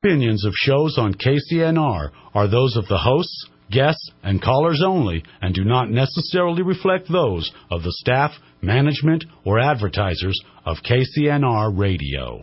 opinions of shows on KCNR are those of the hosts, guests, and callers only and do not necessarily reflect those of the staff, management, or advertisers of KCNR Radio.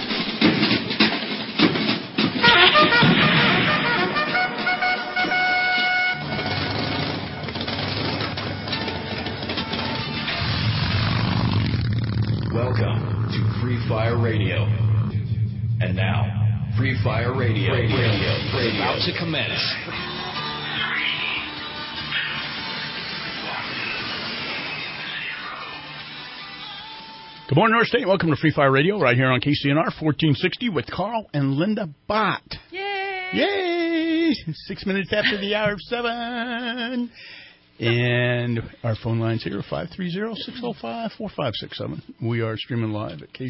Welcome to Free Fire Radio. And now, Free Fire Radio is about to commence. Good morning, North State. Welcome to Free Fire Radio right here on KCNR 1460 with Carl and Linda Bott. Yay! Yay! 6 minutes after the hour of 7. And our phone lines here, 530-605-4567. We are streaming live at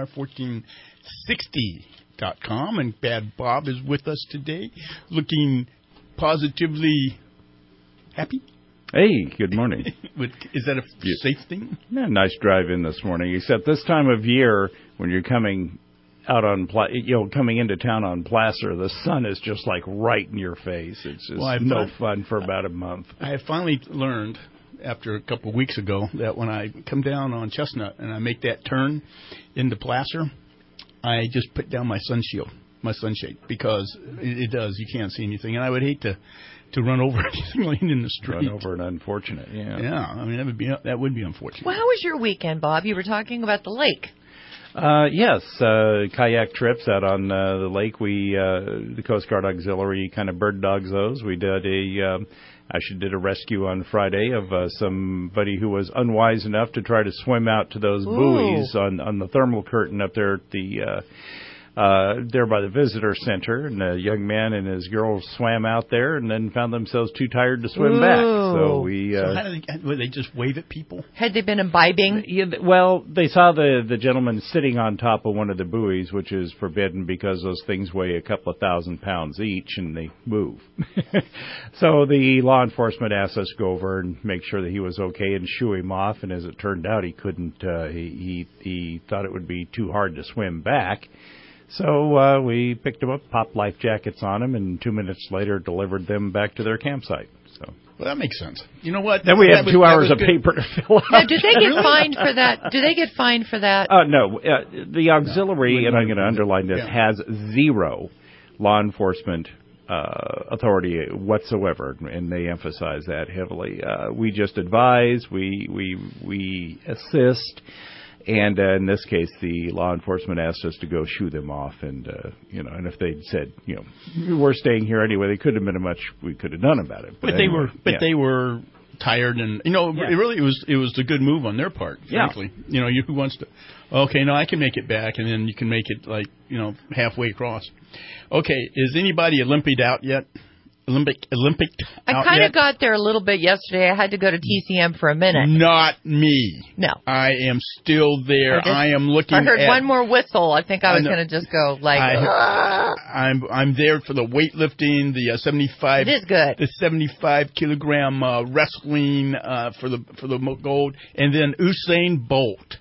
KCNR1460.com. And Bad Bob is with us today, looking positively happy. Hey, good morning. Is that a safe thing? Yeah, nice drive in this morning, except this time of year when you're coming out on, coming into town on Placer, the sun is just like right in your face. It's just no fun for about a month. I have finally learned after a couple of weeks ago that when I come down on Chestnut and I make that turn into Placer, I just put down my sunshade, because it does. You can't see anything. And I would hate to run over anything laying in the street. Run over an unfortunate, yeah. Yeah, I mean, that would be unfortunate. Well, how was your weekend, Bob? You were talking about the lake. Yes, kayak trips out on the lake. The Coast Guard Auxiliary kind of bird dogs those. We did actually did a rescue on Friday of somebody who was unwise enough to try to swim out to those buoys on the thermal curtain up there at the there by the visitor center, and a young man and his girl swam out there and then found themselves too tired to swim back. So how did they just wave at people? Had they been imbibing? Well, they saw the gentleman sitting on top of one of the buoys, which is forbidden because those things weigh a couple of 1,000 pounds each and they move. So the law enforcement asked us to go over and make sure that he was okay and shoo him off. And as it turned out, he couldn't. He thought it would be too hard to swim back. So we picked them up, popped life jackets on them, and 2 minutes later delivered them back to their campsite. So well, that makes sense. You know what? Then we had 2 hours of paper to fill out. Now, do they get fined for that? Do they get fined for that? No. The auxiliary, and I'm going to underline this, has zero law enforcement authority whatsoever, and they emphasize that heavily. We just advise, we assist. And in this case, the law enforcement asked us to go shoo them off, and and if they'd said, we're staying here anyway, they couldn't have been much we could have done about it. But anyway, they were tired, and it was a good move on their part. Frankly, who wants to? Okay, no, I can make it back, and then you can make it halfway across. Okay, is anybody Olympic out yet? Olympic. I kind of got there a little bit yesterday. I had to go to TCM for a minute. Not me. No. I am still there. I am looking. I heard one more whistle. I think I was going to just go like. I'm there for the weightlifting, the 75. It is good. The 75 kilogram wrestling for the gold, and then Usain Bolt.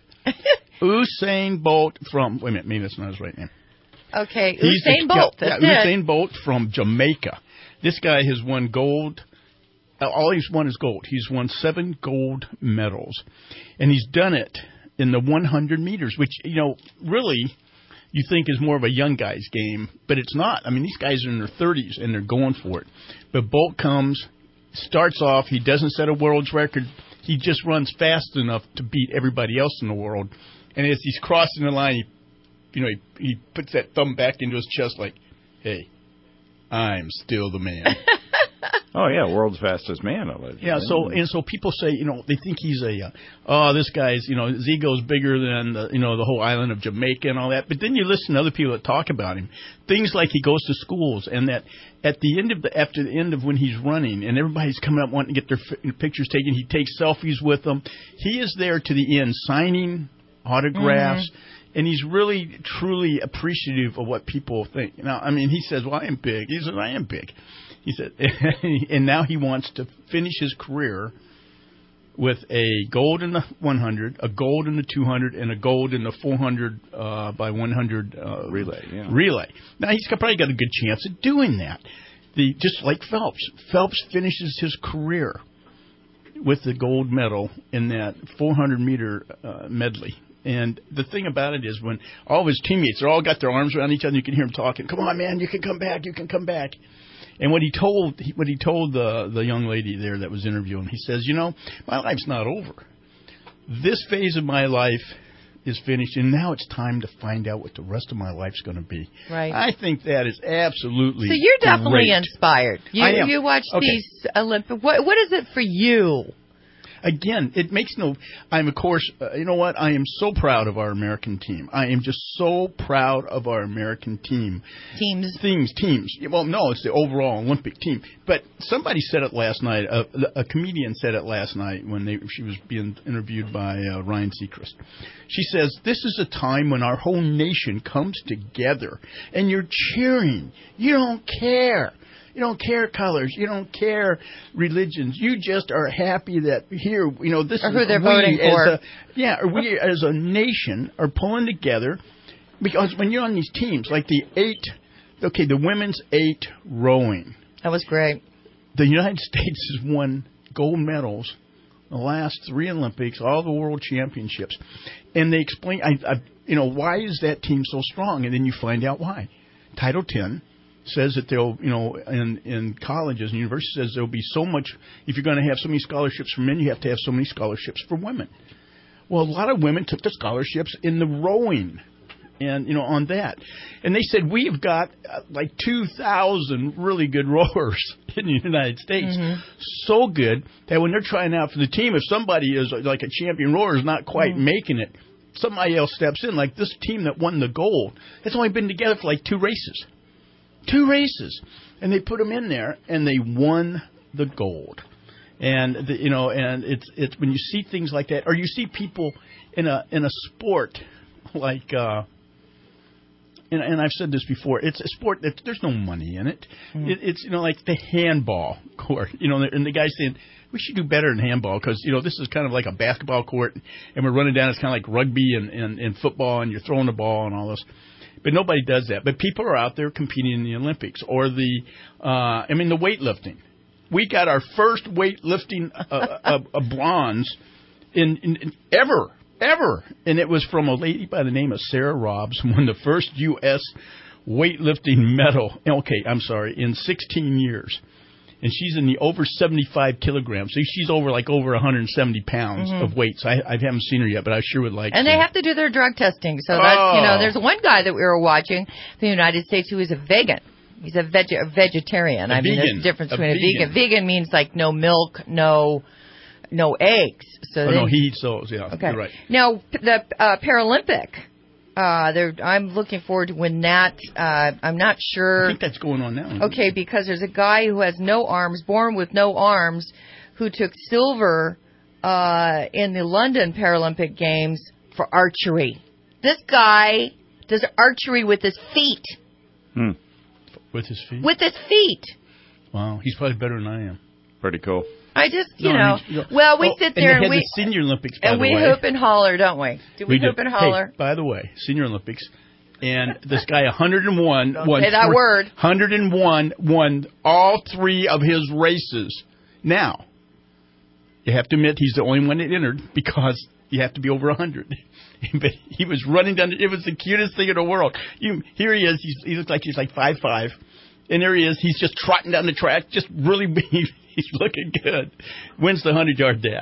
Usain Bolt from. Wait a minute, maybe that's not his right name. Okay, Usain Bolt. That's it. Usain Bolt from Jamaica. This guy has won gold. All he's won is gold. He's won 7 gold medals. And he's done it in the 100 meters, which, really you think is more of a young guy's game. But it's not. I mean, these guys are in their 30s, and they're going for it. But Bolt starts off. He doesn't set a world's record. He just runs fast enough to beat everybody else in the world. And as he's crossing the line, he puts that thumb back into his chest like, hey, I'm still the man. Oh, yeah, world's fastest man. Yeah, so people say, they think he's this guy's, his ego's bigger than, the whole island of Jamaica and all that. But then you listen to other people that talk about him. Things like he goes to schools and that after the end of when he's running and everybody's coming up wanting to get their pictures taken, he takes selfies with them. He is there to the end signing autographs. Mm-hmm. And he's really, truly appreciative of what people think. Now, I mean, he says, well, I am big. He says, I am big. He said, and now he wants to finish his career with a gold in the 100, a gold in the 200, and a gold in the 400 by 100 relay. Now, he's probably got a good chance at doing that. Just like Phelps. Phelps finishes his career with the gold medal in that 400-meter medley. And the thing about it is when all of his teammates, they're all got their arms around each other, you can hear them talking, come on, man, you can come back, you can come back. And what he told the young lady there that was interviewing, he says, my life's not over. This phase of my life is finished, and now it's time to find out what the rest of my life's going to be. Right. I think that is absolutely So you're definitely great. Inspired. I am. You watch these Olympic. What is it for you? Again, it makes I'm, of course, you know what? I am so proud of our American team. I am just so proud of our American team. Teams. Well, no, it's the overall Olympic team. But somebody said it last night. A comedian said it last night when she was being interviewed by Ryan Seacrest. She says, this is a time when our whole nation comes together, and you're cheering. You don't care. You don't care colors. You don't care religions. You just are happy that here, this or is who they're voting for. We as a nation are pulling together because when you're on these teams, like the women's 8 rowing. That was great. The United States has won gold medals the last 3 Olympics, all the world championships. And they explain, why is that team so strong? And then you find out why. Title X says that they'll, in colleges and universities says there'll be so much, if you're going to have so many scholarships for men, you have to have so many scholarships for women. Well, a lot of women took the scholarships in the rowing and, on that. And they said, we've got like 2,000 really good rowers in the United States. Mm-hmm. So good that when they're trying out for the team, if somebody is like a champion rower is not quite making it, somebody else steps in. Like this team that won the gold, it's only been together for like 2 races. 2 races, and they put them in there, and they won the gold. And and it's when you see things like that, or you see people in a sport like, and I've said this before, it's a sport that there's no money in it. Mm-hmm. It's like the handball court, and the guy's saying we should do better in handball because this is kind of like a basketball court, and we're running down. It's kind of like rugby and football, and you're throwing the ball and all this. But nobody does that. But people are out there competing in the Olympics or the weightlifting. We got our first weightlifting a bronze in ever. And it was from a lady by the name of Sarah Robbs, who won the first U.S. weightlifting medal. Okay, I'm sorry, in 16 years. And she's in the over 75 kilograms. So she's over 170 pounds of weight. So I haven't seen her yet, but I sure would like to. And they have to do their drug testing. So that's, there's one guy that we were watching in the United States who is a vegan. He's a vegetarian. Vegan. There's a difference between a vegan. Vegan means like no milk, no eggs. So no, he eats those, yeah. Okay. You're right. Now, the Paralympic. I'm looking forward to when that. I'm not sure. I think that's going on now. Okay, because there's a guy who has no arms, born with no arms, who took silver in the London Paralympic Games for archery. This guy does archery with his feet. With his feet? With his feet. Wow, he's probably better than I am. Pretty cool. I just, we sit there and we the Senior Olympics, by and the way. we hoop and holler, don't we? Do we hoop and holler? Hey, by the way, Senior Olympics, and this guy 101 don't say that word. 101 won all 3 of his races. Now, you have to admit he's the only one that entered because you have to be over 100. But he was running down. It was the cutest thing in the world. Here he is. He looks like he's like 5'5", and there he is. He's just trotting down the track, just really. He's looking good. Wins the 100-yard dash.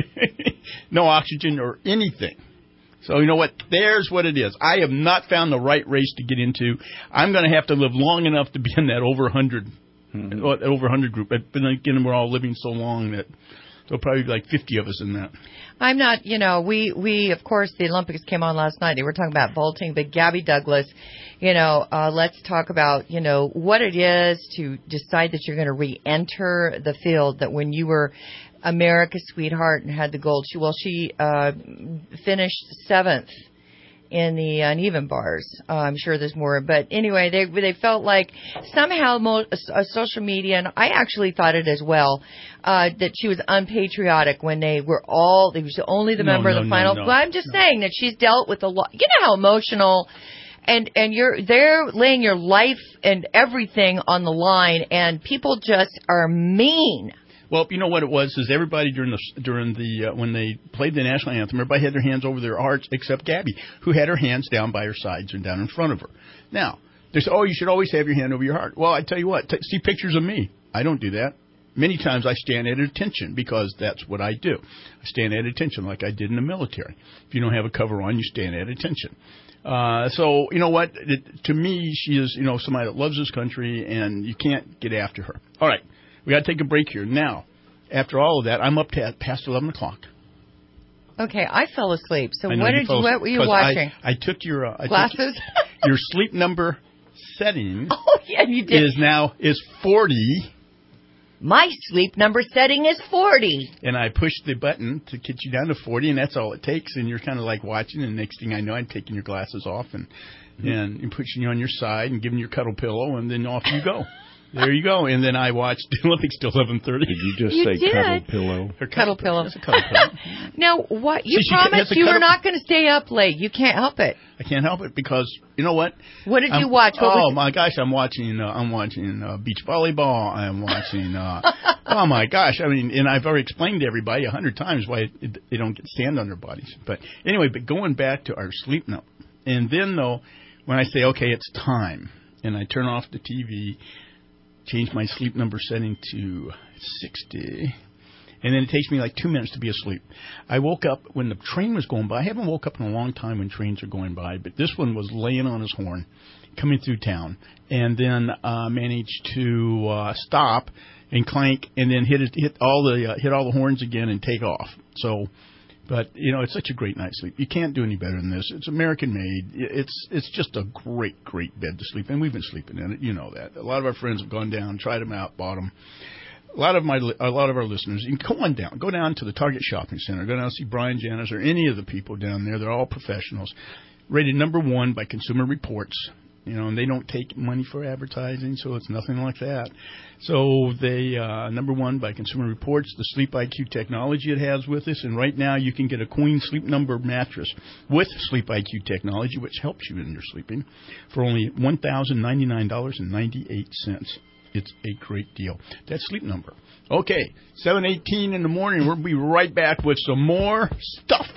No oxygen or anything. So you know what? There's what it is. I have not found the right race to get into. I'm going to have to live long enough to be in that over 100, over 100 group. But then again, we're all living so long that there'll probably be like 50 of us in that. I'm not, we, of course, the Olympics came on last night. They were talking about vaulting, but Gabby Douglas, let's talk about, what it is to decide that you're going to re-enter the field, that when you were America's sweetheart and had the gold, she finished 7th in the uneven bars. I'm sure there's more, but anyway, they felt like somehow social media, and I actually thought it as well, that she was unpatriotic when they was only the member of the final. Well, I'm just saying that she's dealt with a lot. You know how emotional. And they're laying your life and everything on the line, and people just are mean. Well, you know what it was is everybody during the when they played the national anthem, everybody had their hands over their hearts except Gabby, who had her hands down by her sides and down in front of her. Now, there's you should always have your hand over your heart. Well, I tell you what, see pictures of me. I don't do that. Many times I stand at attention because that's what I do. I stand at attention like I did in the military. If you don't have a cover on, you stand at attention. So, you know what? To me, she is, somebody that loves this country, and you can't get after her. All right. We got to take a break here. Now, after all of that, I'm up to past 11 o'clock. Okay, I fell asleep. So what were you watching? I took your glasses. Your sleep number setting. Oh, yeah, you did. Is 40. My sleep number setting is 40. And I pushed the button to get you down to 40, and that's all it takes. And you're kind of like watching, and next thing I know, I'm taking your glasses off and pushing you on your side and giving you your cuddle pillow, and then off you go. There you go. And then I watched the Olympics till 11:30. Did you just say cuddle pillow? Cuddle pillow. That's a cuddle pillow. Now, what? You promised you were not going to stay up late. You can't help it. I can't help it because, you know what? What did you watch? My gosh, I'm watching beach volleyball. I'm watching, oh my gosh. I mean, and I've already explained to everybody 100 times why they don't get sand on their bodies. But anyway, going back to our sleep note. And then, though, when I say, okay, it's time, and I turn off the TV, change my sleep number setting to 60, and then it takes me like 2 minutes to be asleep. I woke up when the train was going by. I haven't woke up in a long time when trains are going by, but this one was laying on his horn, coming through town, and then managed to stop and clank, and then hit all the horns again and take off. So, but it's such a great night's sleep. You can't do any better than this. It's American made. It's just a great bed to sleep in. We've been sleeping in it. You know that. A lot of our friends have gone down, tried them out, bought them. A lot of our listeners, you can go down to the Target Shopping Center, go down and see Brian Janis or any of the people down there. They're all professionals. Rated number 1 by Consumer Reports. And they don't take money for advertising, so it's nothing like that. So they number 1 by Consumer Reports, the Sleep IQ technology it has with us, and right now you can get a Queen Sleep Number mattress with Sleep IQ technology, which helps you in your sleeping, for only $1,099.98. It's a great deal. That's Sleep Number. Okay, 7:18 in the morning. We'll be right back with some more stuff.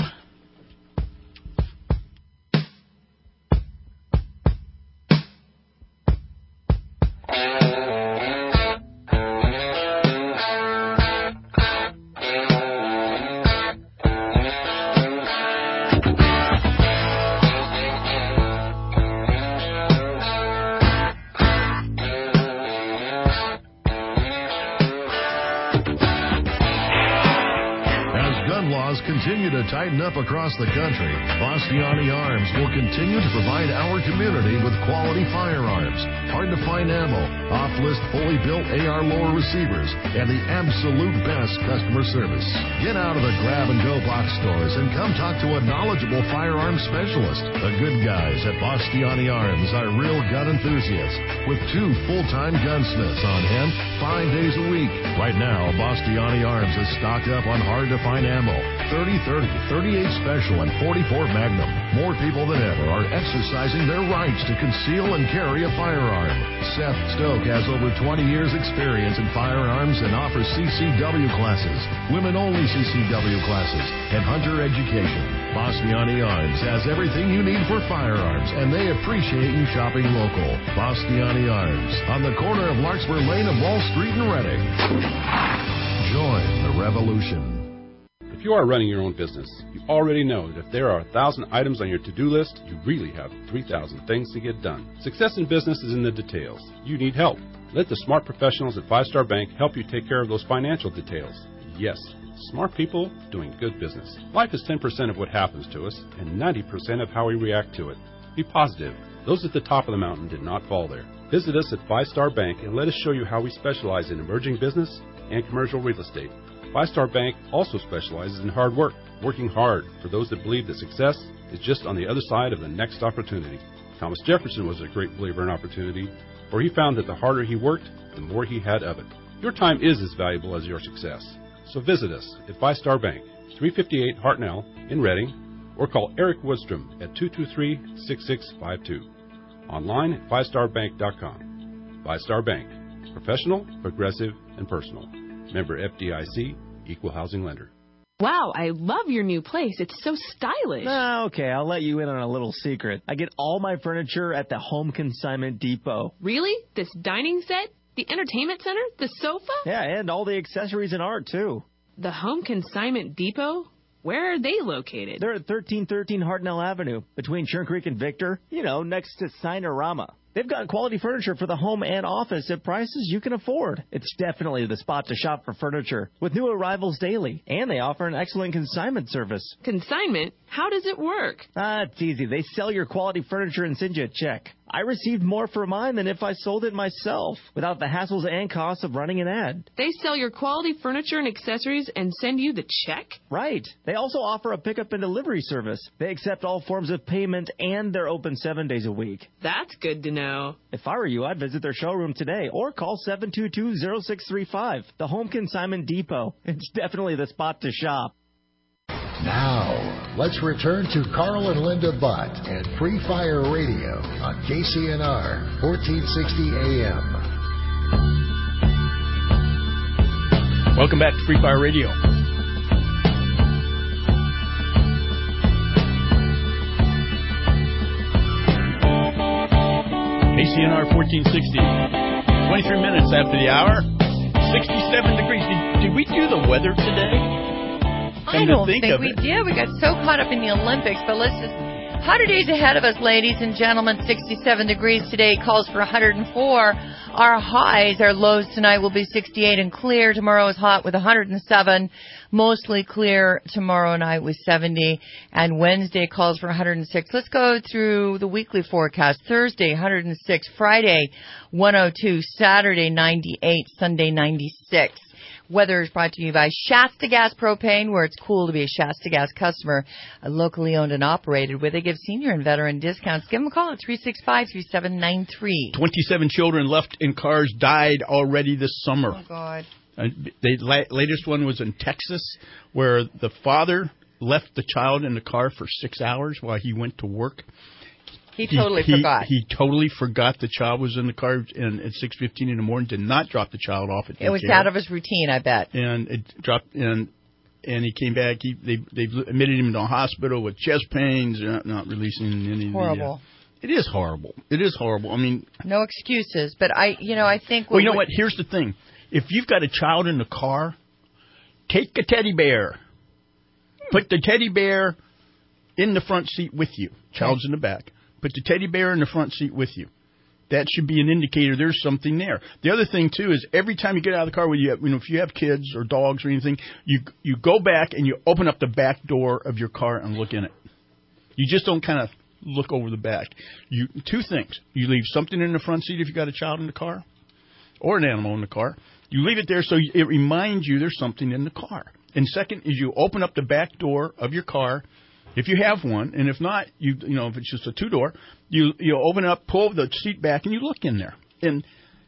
Continue to tighten up across the country, Bastiani Arms will continue to provide our community with quality firearms, hard-to-find ammo, off-list fully built AR lower receivers, and the absolute best customer service. Get out of the grab-and-go box stores and come talk to a knowledgeable firearms specialist. The good guys at Bastiani Arms are real gun enthusiasts with 2 full-time gunsmiths on hand 5 days a week. Right now, Bastiani Arms is stocked up on hard-to-find ammo, 30-30, 38 Special, and 44 Magnum. More people than ever are exercising their rights to conceal and carry a firearm. Seth Stoke has over 20 years' experience in firearms and offers CCW classes, women-only CCW classes, and hunter education. Bastiani Arms has everything you need for firearms, and they appreciate you shopping local. Bastiani Arms, on the corner of Larkspur Lane and Wall Street in Reading. Join the revolution. If you are running your own business, you already know that if there are 1,000 items on your to-do list, you really have 3,000 things to get done. Success in business is in the details. You need help. Let the smart professionals at 5-Star Bank help you take care of those financial details. Yes, smart people doing good business. Life is 10% of what happens to us and 90% of how we react to it. Be positive. Those at the top of the mountain did not fall there. Visit us at 5-Star Bank and let us show you how we specialize in emerging business and commercial real estate. Five Star Bank also specializes in hard work, working hard for those that believe that success is just on the other side of the next opportunity. Thomas Jefferson was a great believer in opportunity, for he found that the harder he worked, the more he had of it. Your time is as valuable as your success. So visit us at Five Star Bank, 358 Hartnell in Reading, or call Eric Woodstrom at 223-6652. Online at fivestarbank.com. Five Star Bank. Professional, progressive, and personal. Member FDIC, Equal Housing Lender. Wow, I love your new place. It's so stylish. Okay, I'll let you in on a little secret. I get all my furniture at the Home Consignment Depot. Really? This dining set? The entertainment center? The sofa? Yeah, and all the accessories and art, too. The Home Consignment Depot? Where are they located? They're at 1313 Hartnell Avenue, between Churn Creek and Victor, next to Sinorama. They've got quality furniture for the home and office at prices you can afford. It's definitely the spot to shop for furniture, with new arrivals daily. And they offer an excellent consignment service. Consignment? How does it work? It's easy. They sell your quality furniture and send you a check. I received more for mine than if I sold it myself, without the hassles and costs of running an ad. They sell your quality furniture and accessories and send you the check? Right. They also offer a pickup and delivery service. They accept all forms of payment, and they're open 7 days a week. That's good to know. If I were you, I'd visit their showroom today or call 722-0635, the Home Consignment Depot. It's definitely the spot to shop. Now, let's return to Carl and Linda Butt at Free Fire Radio on KCNR 1460 AM. Welcome back to Free Fire Radio. KCNR 1460. 23 minutes after the hour. 67 degrees. Did we do the weather today? I don't think we did. We got so caught up in the Olympics, but let's just... 100 days ahead of us, ladies and gentlemen. 67 degrees today, calls for 104. Our highs, our lows tonight will be 68 and clear. Tomorrow is hot with 107. Mostly clear tomorrow night with 70. And Wednesday calls for 106. Let's go through the weekly forecast. Thursday, 106. Friday, 102. Saturday, 98. Sunday, 96. Weather is brought to you by Shasta Gas Propane, where it's cool to be a Shasta Gas customer, locally owned and operated, where they give senior and veteran discounts. Give them a call at 365-3793. 27 children left in cars died already this summer. Oh, God. The latest one was in Texas, where the father left the child in the car for 6 hours while he went to work. He totally forgot. He totally forgot the child was in the car at 6:15 in the morning. Did not drop the child off at daycare. It was out of his routine, I bet. And it dropped, and he came back. They admitted him to a hospital with chest pains. Not releasing any. Horrible. It is horrible. It is horrible. I mean, no excuses. But I think. Well, you know what? Here's the thing. If you've got a child in the car, take a teddy bear. Put the teddy bear in the front seat with you. Child's in the back. Put the teddy bear in the front seat with you. That should be an indicator there's something there. The other thing, too, is every time you get out of the car, if you have kids or dogs or anything, you go back and you open up the back door of your car and look in it. You just don't kind of look over the back. Two things. You leave something in the front seat if you got a child in the car or an animal in the car. You leave it there so it reminds you there's something in the car. And second is you open up the back door of your car if you have one, and if not, if it's just a two-door, you open it up, pull the seat back, and you look in there. And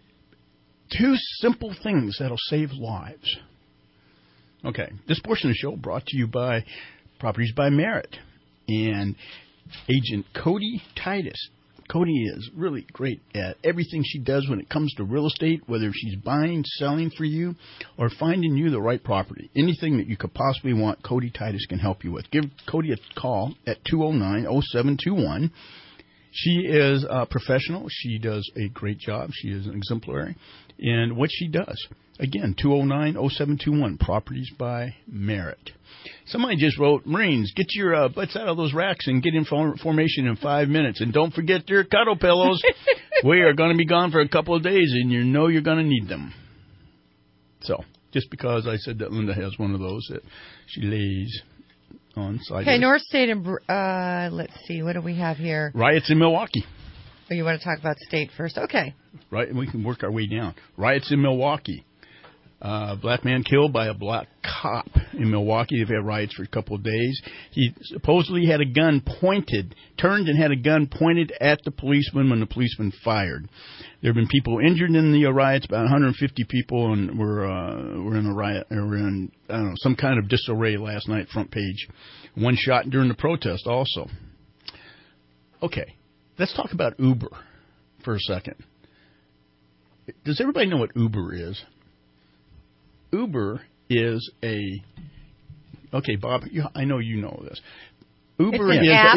two simple things that'll save lives. Okay, this portion of the show brought to you by Properties by Merit and Agent Cody Titus. Cody is really great at everything she does when it comes to real estate, whether she's buying, selling for you, or finding you the right property. Anything that you could possibly want, Cody Titus can help you with. Give Cody a call at 209-0721. She is a professional. She does a great job. She is an exemplary in what she does. Again, 209-0721, Properties by Merit. Somebody just wrote, Marines, get your butts out of those racks and get in formation in 5 minutes. And don't forget your cuddle pillows. We are going to be gone for a couple of days, and you're going to need them. So, just because I said that Linda has one of those that she lays on sideways. Okay, North State and, let's see, what do we have here? Riots in Milwaukee. Oh, you want to talk about state first? Okay. Right, we can work our way down. Riots in Milwaukee. Black man killed by a black cop in Milwaukee. They've had riots for a couple of days. He supposedly had a gun turned and had a gun pointed at the policeman when the policeman fired. There have been people injured in the riots, about 150 people, and were in a riot, or were in, I don't know, some kind of disarray last night, front page. One shot during the protest also. Okay, let's talk about Uber for a second. Does everybody know what Uber is? Uber is okay, Bob, I know you know this. Uber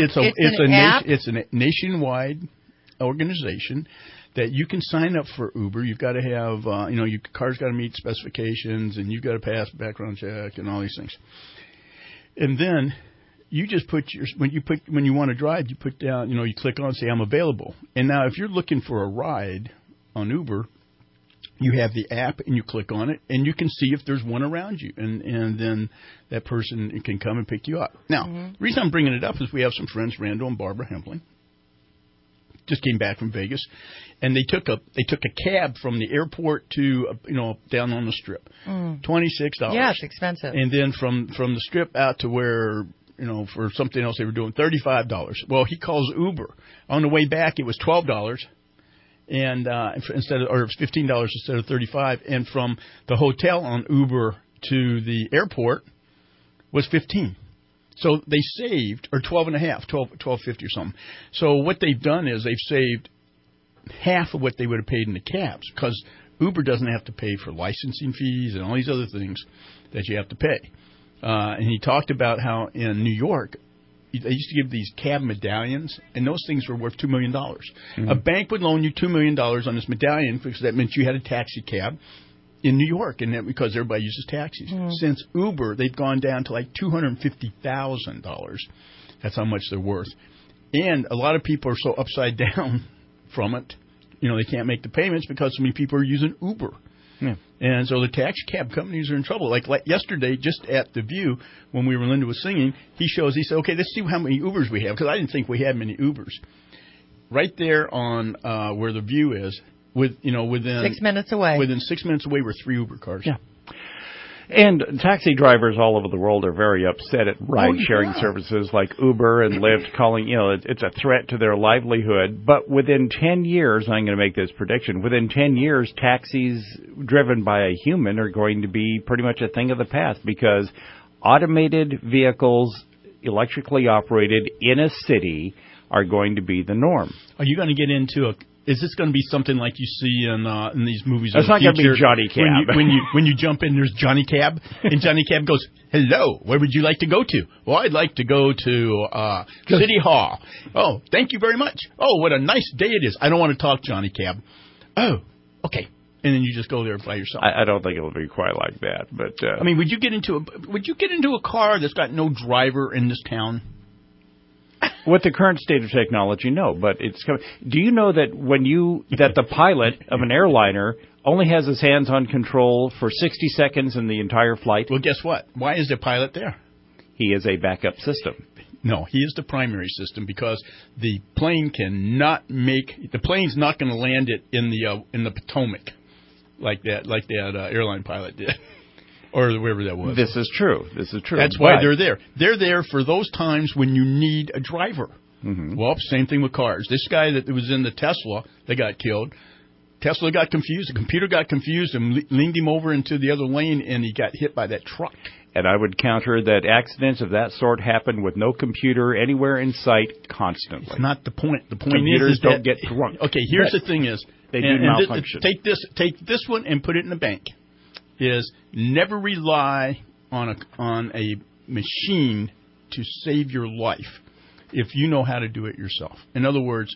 it's a nationwide organization that you can sign up for Uber. You've got to have, your car's got to meet specifications, and you've got to pass a background check and all these things. And then you just put when you want to drive, you put down, you click on, say I'm available. And now if you're looking for a ride on Uber, you have the app and you click on it, and you can see if there's one around you, and then that person can come and pick you up. Now, the reason I'm bringing it up is we have some friends, Randall and Barbara Hempling, just came back from Vegas, and they took a cab from the airport to down on the Strip, $26. Yeah, it's expensive. And then from the Strip out to where for something else they were doing, $35. Well, he calls Uber. On the way back, it was $12. And it was $15 instead of $35, and from the hotel on Uber to the airport was $15. So they saved, or $12.50 or something. So what they've done is they've saved half of what they would have paid in the cabs, because Uber doesn't have to pay for licensing fees and all these other things that you have to pay. And he talked about how in New York, they used to give these cab medallions, and those things were worth $2 million. Mm-hmm. A bank would loan you $2 million on this medallion because that meant you had a taxi cab in New York, and that because everybody uses taxis. Mm-hmm. Since Uber, they've gone down to like $250,000. That's how much they're worth. And a lot of people are so upside down from it, they can't make the payments because so many people are using Uber. Yeah. And so the taxi cab companies are in trouble. Like yesterday, just at The View, when Linda was singing, he said, okay, let's see how many Ubers we have, because I didn't think we had many Ubers. Right there on where The View is, within 6 minutes away. Within 6 minutes away were 3 Uber cars. Yeah. And taxi drivers all over the world are very upset at ride-sharing services like Uber and Lyft, calling, it's a threat to their livelihood. But within 10 years, I'm going to make this prediction, within 10 years, taxis driven by a human are going to be pretty much a thing of the past, because automated vehicles, electrically operated in a city, are going to be the norm. Are you going to get into is this going to be something like you see in these movies? It's not going to be Johnny Cab. When you jump in, there's Johnny Cab, and Johnny Cab goes, "Hello, where would you like to go to?" "Well, I'd like to go to City Hall." "Oh, thank you very much." "Oh, what a nice day it is." "I don't want to talk, Johnny Cab." "Oh, okay." And then you just go there by yourself. I don't think it'll be quite like that, but would you get into a car that's got no driver in this town? With the current state of technology, no. But it's coming. Do you know that that the pilot of an airliner only has his hands on control for 60 seconds in the entire flight? Well, guess what? Why is the pilot there? He is a backup system. No, he is the primary system, because the plane the plane's not going to land it in the Potomac like that airline pilot did. Or wherever that was. This is true. That's why they're there. They're there for those times when you need a driver. Mm-hmm. Well, same thing with cars. This guy that was in the Tesla that got killed, Tesla got confused. The computer got confused and leaned him over into the other lane, and he got hit by that truck. And I would counter that accidents of that sort happen with no computer anywhere in sight constantly. It's not the point. The point Computers is don't get drunk. Okay, here's the thing is, they do malfunction. Take this one and put it in the bank. Is never rely on a machine to save your life if you know how to do it yourself. In other words,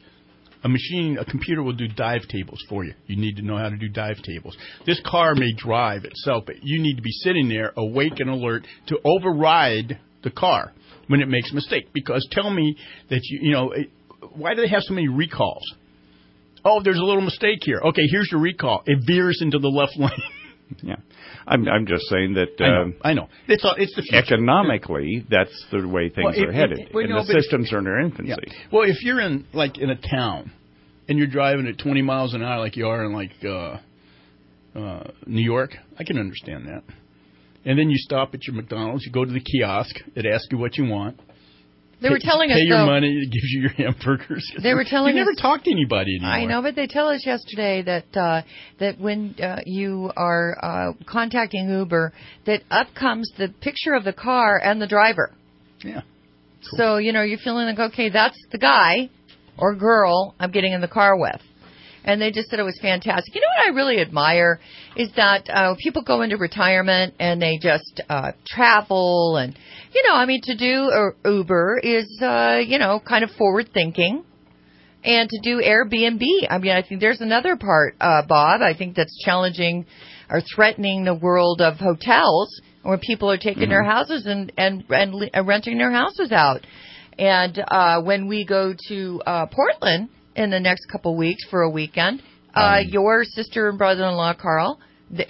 a computer will do dive tables for you. You need to know how to do dive tables. This car may drive itself, but you need to be sitting there awake and alert to override the car when it makes a mistake. Because tell me that why do they have so many recalls? Oh, there's a little mistake here. Okay, here's your recall. It veers into the left lane. Yeah, I'm just saying that. I know. It's the future. Economically, that's the way things are headed, and the systems are in their infancy. Yeah. Well, if you're in a town, and you're driving at 20 miles an hour like you are in New York, I can understand that. And then you stop at your McDonald's, you go to the kiosk, it asks you what you want. They were telling us, pay your money, it gives you your hamburgers. They were telling you us. You never talk to anybody anymore. I know, but they tell us yesterday that when you are contacting Uber, that up comes the picture of the car and the driver. Yeah. Cool. So, you're feeling like, okay, that's the guy or girl I'm getting in the car with. And they just said it was fantastic. You know what I really admire is that people go into retirement and they just travel. And, to do Uber is, kind of forward thinking. And to do Airbnb, I think there's another part, Bob, I think that's challenging or threatening the world of hotels where people are taking their houses and renting their houses out. And when we go to Portland in the next couple of weeks for a weekend, your sister and brother-in-law, Carl,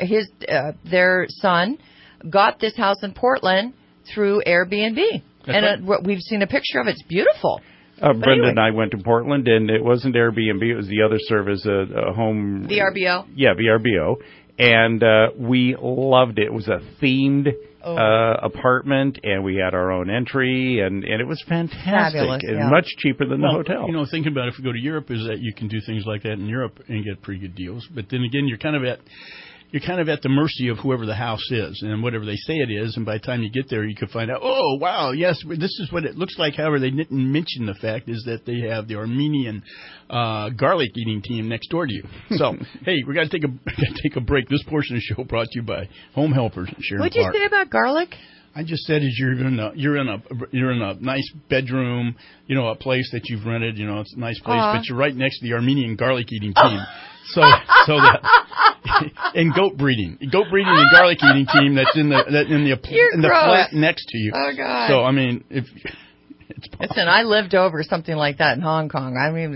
their son, got this house in Portland through Airbnb. We've seen a picture of it. It's beautiful. Brenda and I went to Portland, and it wasn't Airbnb. It was the other service, a home... VRBO? Yeah, VRBO. And we loved it. It was a themed apartment, and we had our own entry, and it was fantastic. Fabulous, and much cheaper than the hotel. Thinking about if we go to Europe is that you can do things like that in Europe and get pretty good deals. But then again, you're kind of at the mercy of whoever the house is and whatever they say it is. And by the time you get there, you can find out, oh, wow, yes, this is what it looks like. However, they didn't mention the fact is that they have the Armenian garlic eating team next door to you. So, hey, we got to take a break. This portion of the show brought to you by Home Helpers and Sharon What did you say about garlic? I just said is you're in a nice bedroom, a place that you've rented, it's a nice place, but you're right next to the Armenian garlic eating team. So that and goat breeding and garlic eating team that's in the flat next to you. Oh God. So it's possible. Listen, I lived over something like that in Hong Kong.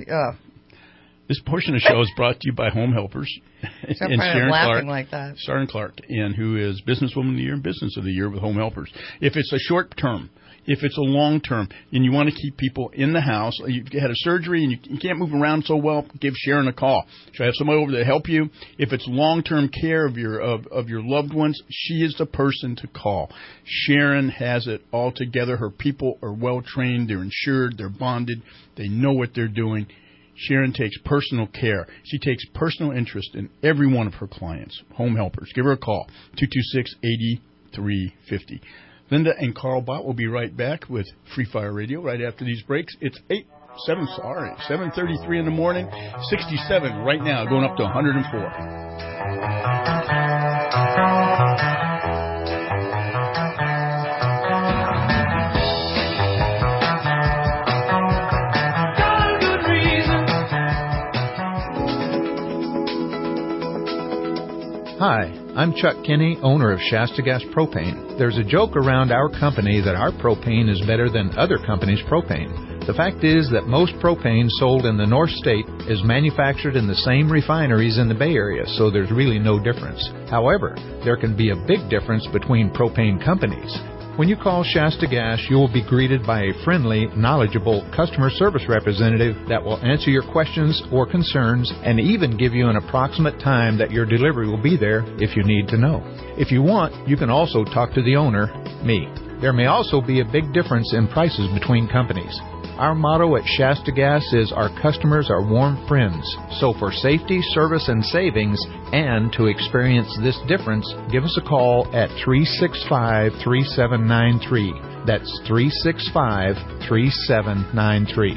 This portion of the show is brought to you by Home Helpers and Sharon Clark, and who is Businesswoman of the Year and Business of the Year with Home Helpers. If it's a short term, if it's a long term, and you want to keep people in the house, you had a surgery and you can't move around so well, give Sharon a call. She'll have somebody over to help you. If it's long term care of your loved ones, she is the person to call. Sharon has it all together. Her people are well trained. They're insured. They're bonded. They know what they're doing. Sharon takes personal care. She takes personal interest in every one of her clients. Home Helpers. Give her a call, 226-8350. Linda and Carl Bott will be right back with Free Fire Radio right after these breaks. It's 7:33 in the morning, 67 right now, going up to 104. Hi, I'm Chuck Kinney, owner of Shasta Gas Propane. There's a joke around our company that our propane is better than other companies' propane. The fact is that most propane sold in the North State is manufactured in the same refineries in the Bay Area, so there's really no difference. However, there can be a big difference between propane companies. When you call Shasta Gas, you will be greeted by a friendly, knowledgeable customer service representative that will answer your questions or concerns and even give you an approximate time that your delivery will be there if you need to know. If you want, you can also talk to the owner, me. There may also be a big difference in prices between companies. Our motto at Shasta Gas is our customers are warm friends. So for safety, service, and savings, and to experience this difference, give us a call at 365-3793. That's 365-3793.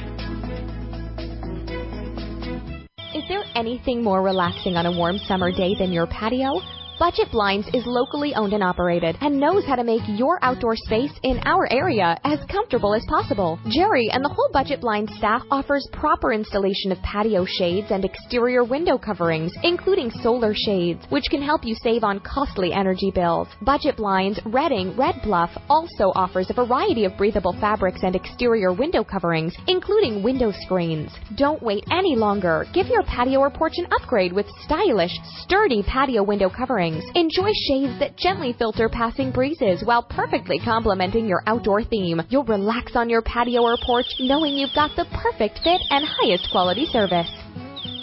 Is there anything more relaxing on a warm summer day than your patio? Budget Blinds is locally owned and operated and knows how to make your outdoor space in our area as comfortable as possible. Jerry and the whole Budget Blinds staff offers proper installation of patio shades and exterior window coverings, including solar shades, which can help you save on costly energy bills. Budget Blinds Redding Red Bluff also offers a variety of breathable fabrics and exterior window coverings, including window screens. Don't wait any longer. Give your patio or porch an upgrade with stylish, sturdy patio window coverings. Enjoy shades that gently filter passing breezes while perfectly complementing your outdoor theme. You'll relax on your patio or porch knowing you've got the perfect fit and highest quality service.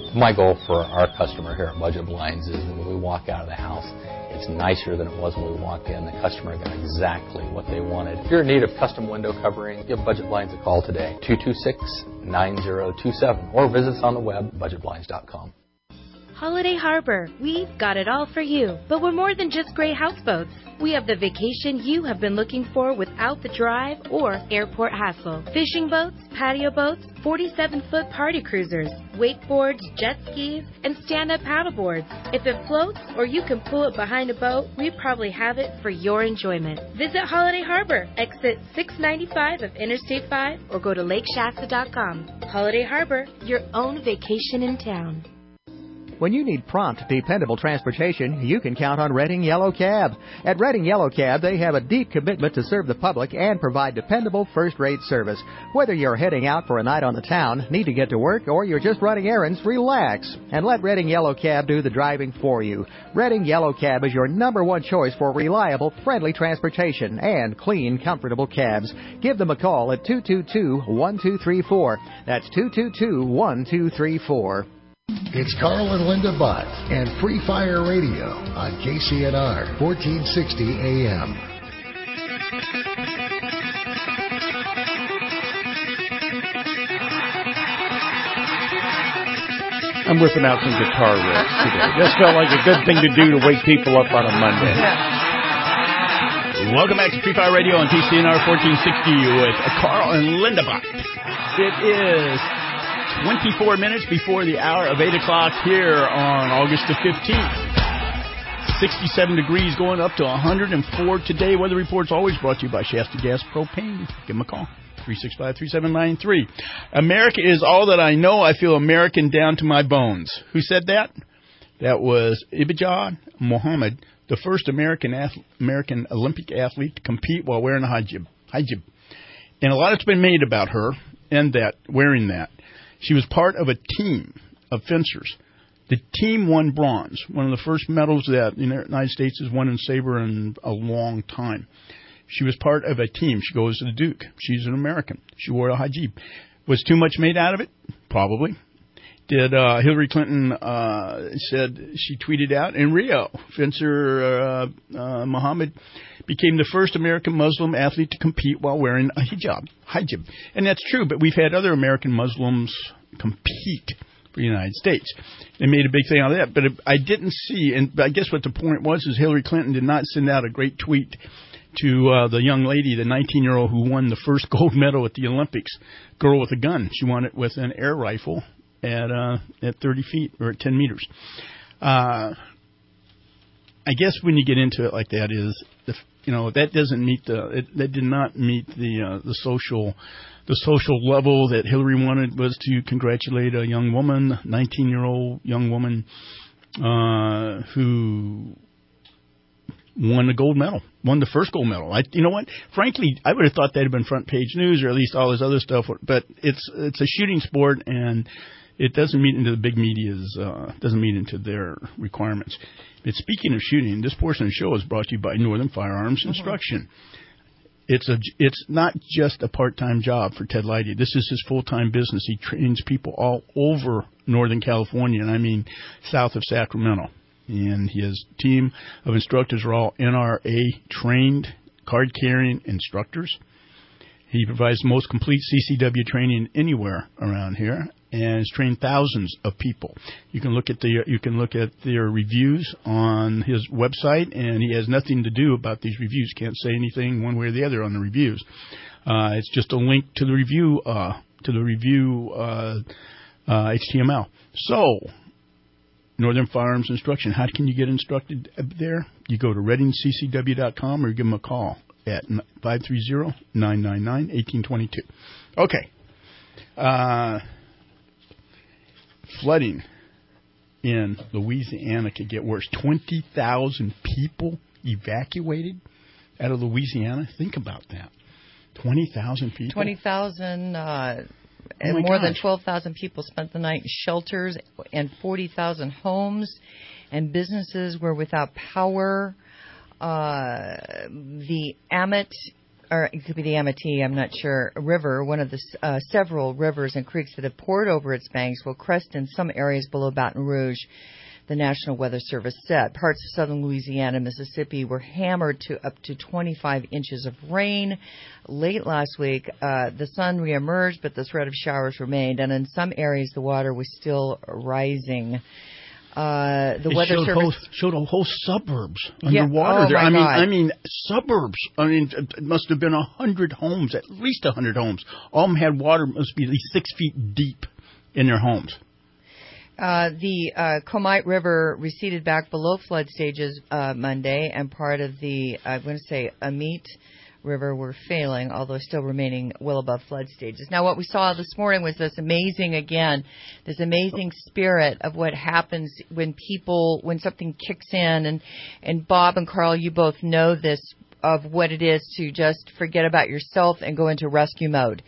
My goal for our customer here at Budget Blinds is when we walk out of the house, it's nicer than it was when we walked in. The customer got exactly what they wanted. If you're in need of custom window covering, give Budget Blinds a call today, 226-9027, or visit us on the web, budgetblinds.com. Holiday Harbor, we've got it all for you. But we're more than just gray houseboats. We have the vacation you have been looking for without the drive or airport hassle. Fishing boats, patio boats, 47-foot party cruisers, wakeboards, jet skis, and stand-up paddleboards. If it floats or you can pull it behind a boat, we probably have it for your enjoyment. Visit Holiday Harbor, exit 695 of Interstate 5, or go to lakeshasta.com. Holiday Harbor, your own vacation in town. When you need prompt, dependable transportation, you can count on Redding Yellow Cab. At Redding Yellow Cab, they have a deep commitment to serve the public and provide dependable, first-rate service. Whether you're heading out for a night on the town, need to get to work, or you're just running errands, relax and let Redding Yellow Cab do the driving for you. Redding Yellow Cab is your #1 choice for reliable, friendly transportation and clean, comfortable cabs. Give them a call at 222-1234. That's 222-1234. It's Carl and Linda Bott and Free Fire Radio on KCNR 1460 AM. I'm whipping out some guitar riffs today. This felt like a good thing to do to wake people up on a Monday. Welcome back to Free Fire Radio on KCNR 1460 with Carl and Linda Bott. It is 24 minutes before the hour of 8 o'clock here on August the 15th. 67 degrees going up to 104 today. Weather report's always brought to you by Shasta Gas Propane. Give them a call, 365-3793. America is all that I know. I feel American down to my bones. Who said that? That was Ibijah Muhammad, the first American Olympic athlete to compete while wearing a hijab. And a lot has been made about her and that, wearing that. She was part of a team of fencers. The team won bronze, one of the first medals that the United States has won in saber in a long time. She was part of a team. She goes to the Duke. She's an American. She wore a hijab. Was too much made out of it? Probably. Did Hillary Clinton said she tweeted out in Rio, fencer Muhammad became the first American Muslim athlete to compete while wearing a hijab. And that's true, but we've had other American Muslims compete for the United States. They made a big thing out of that, but I didn't see, and I guess what the point was is Hillary Clinton did not send out a great tweet to the young lady, the 19-year-old who won the first gold medal at the Olympics, girl with a gun. She won it with an air rifle at 30 feet or at 10 meters. I guess when you get into it like that is, that doesn't meet that did not meet the social level that Hillary wanted, was to congratulate a young woman, 19-year-old young woman, who won the gold medal, won the first gold medal. You know what? Frankly, I would have thought that had been front page news, or at least all this other stuff. But it's a shooting sport, and it doesn't meet into the big media's, doesn't meet into their requirements. But speaking of shooting, this portion of the show is brought to you by Northern Firearms Instruction. It's not just a part-time job for Ted Leidy. This is his full-time business. He trains people all over Northern California, and I mean south of Sacramento. And his team of instructors are all NRA-trained, card-carrying instructors. He provides the most complete CCW training anywhere around here, and has trained thousands of people. You can look at their reviews on his website, and he has nothing to do about these reviews. Can't say anything one way or the other on the reviews. It's just a link to the review HTML. So, Northern Firearms Instruction. How can you get instructed there? You go to reddingccw.com or give them a call at 530-999-1822. Okay. Flooding in Louisiana could get worse. 20,000 people evacuated out of Louisiana. Think about that. 20,000 people. 20,000 and more than 12,000 people spent the night in shelters, and 40,000 homes and businesses were without power. The Amet or it could be the Amity, I'm not sure, river, one of the several rivers and creeks that have poured over its banks will crest in some areas below Baton Rouge, the National Weather Service said. Parts of southern Louisiana and Mississippi were hammered to up to 25 inches of rain. Late last week, the sun reemerged, but the threat of showers remained, and in some areas the water was still rising. The Weather Service showed a whole suburbs Yeah. underwater. Oh, my God. I mean, suburbs. I mean, it must have been 100 homes, at least 100 homes. All of them had water, must be at least 6 feet deep in their homes. The Comite River receded back below flood stages Monday, and part of the, I'm going to say, Amite River were failing, although still remaining well above flood stages. Now, what we saw this morning was this amazing spirit of what happens when something kicks in, and Bob and Carl, you both know this, of what it is to just forget about yourself and go into rescue mode.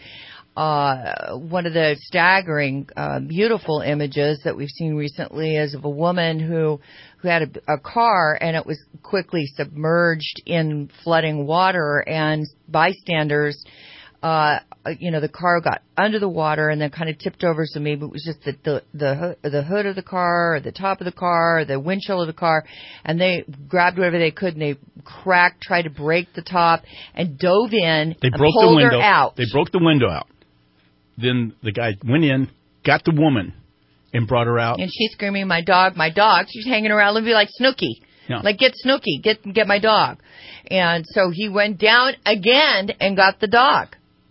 One of the staggering, beautiful images that we've seen recently is of a woman who had a car, and it was quickly submerged in flooding water, and bystanders, the car got under the water and then kind of tipped over, so maybe it was just the hood of the car, or the top of the car, or the windshield of the car, and they grabbed whatever they could, and they tried to break the top, and dove in and pulled her out. They broke the window out. Then the guy went in, got the woman, and brought her out. And she's screaming, my dog, my dog. She's hanging around and be like, Snooky. Yeah. Like, get Snooky, get my dog. And so he went down again and got the dog.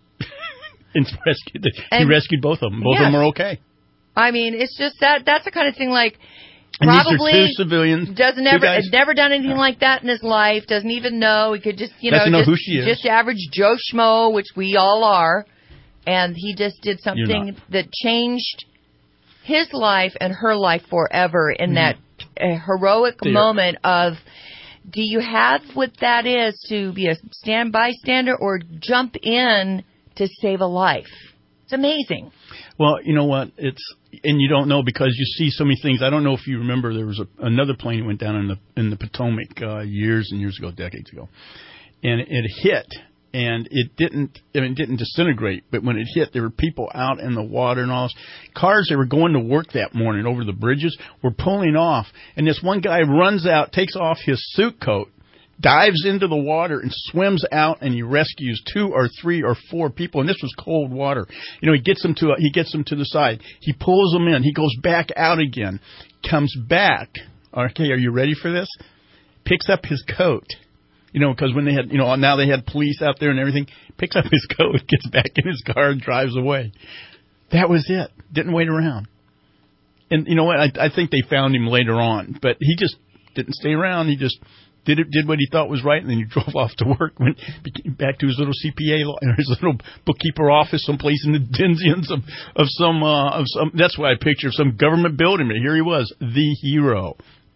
And he rescued both of them. Both of them are okay. I mean, it's just that's the kind of thing, like, and probably these are two civilians. Has never done anything like that in his life. Doesn't even know. He could just, doesn't know who she is. Just average Joe Schmo, which we all are. And he just did something that changed his life and her life forever in that heroic moment of, do you have what that is to be a bystander or jump in to save a life? It's amazing. Well, you know what? And you don't know because you see so many things. I don't know if you remember, there was another plane that went down in the Potomac years and years ago, decades ago. And it hit. And it didn't disintegrate, but when it hit, there were people out in the water and all this. Cars that were going to work that morning over the bridges were pulling off, and this one guy runs out, takes off his suit coat, dives into the water and swims out, and he rescues 2 or 3 or 4 people, and this was cold water. He gets them to the side. He pulls them in. He goes back out again, comes back. Okay, are you ready for this? Picks up his coat. Because when they had, now they had police out there and everything, picks up his coat, gets back in his car, and drives away. That was it. Didn't wait around. And you know what? I think they found him later on, but he just didn't stay around. He just did what he thought was right, and then he drove off to work, went back to his little CPA or his little bookkeeper office, someplace in the dungeons of some. That's why I picture some government building. But here he was, the hero.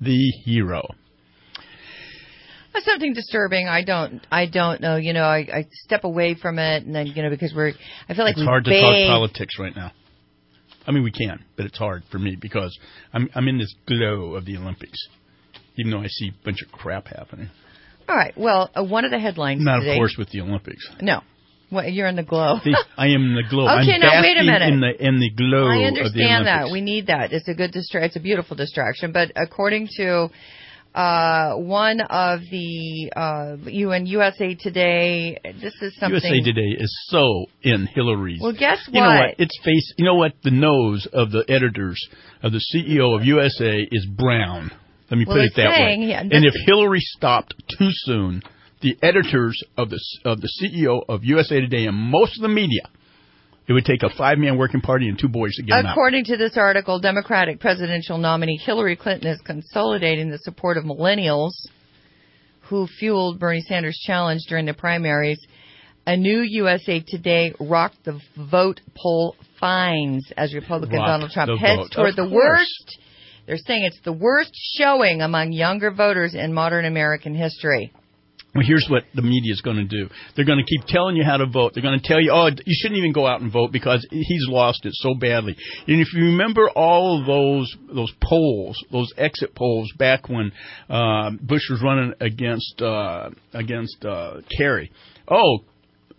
Something disturbing. I don't know. I step away from it, and then because I feel like it's hard to talk politics right now. I mean, we can, but it's hard for me because I'm in this glow of the Olympics, even though I see a bunch of crap happening. All right. Well, one of the headlines not today, of course with the Olympics. No. Well, you're in the glow. I am in the glow. Okay, I'm now wait a minute. In the glow. I of the understand Olympics. that. We need that. It's a good It's a beautiful distraction. But according to one of the USA Today, this is something. USA Today is so in Hillary's. Well, guess what? You know what? You know what? The nose of the editors of the CEO of USA is brown. Let me put it that way. Yeah, and if Hillary stopped too soon, the editors of the CEO of USA Today and most of the media, it would take a 5-man working party and 2 boys to get him out. According to this article, Democratic presidential nominee Hillary Clinton is consolidating the support of millennials who fueled Bernie Sanders' challenge during the primaries. A new USA Today rocked the vote poll finds as Republican Donald Trump heads toward the worst. They're saying it's the worst showing among younger voters in modern American history. Well, here's what the media is going to do. They're going to keep telling you how to vote. They're going to tell you, you shouldn't even go out and vote because he's lost it so badly. And if you remember all of those polls, those exit polls back when Bush was running against Kerry,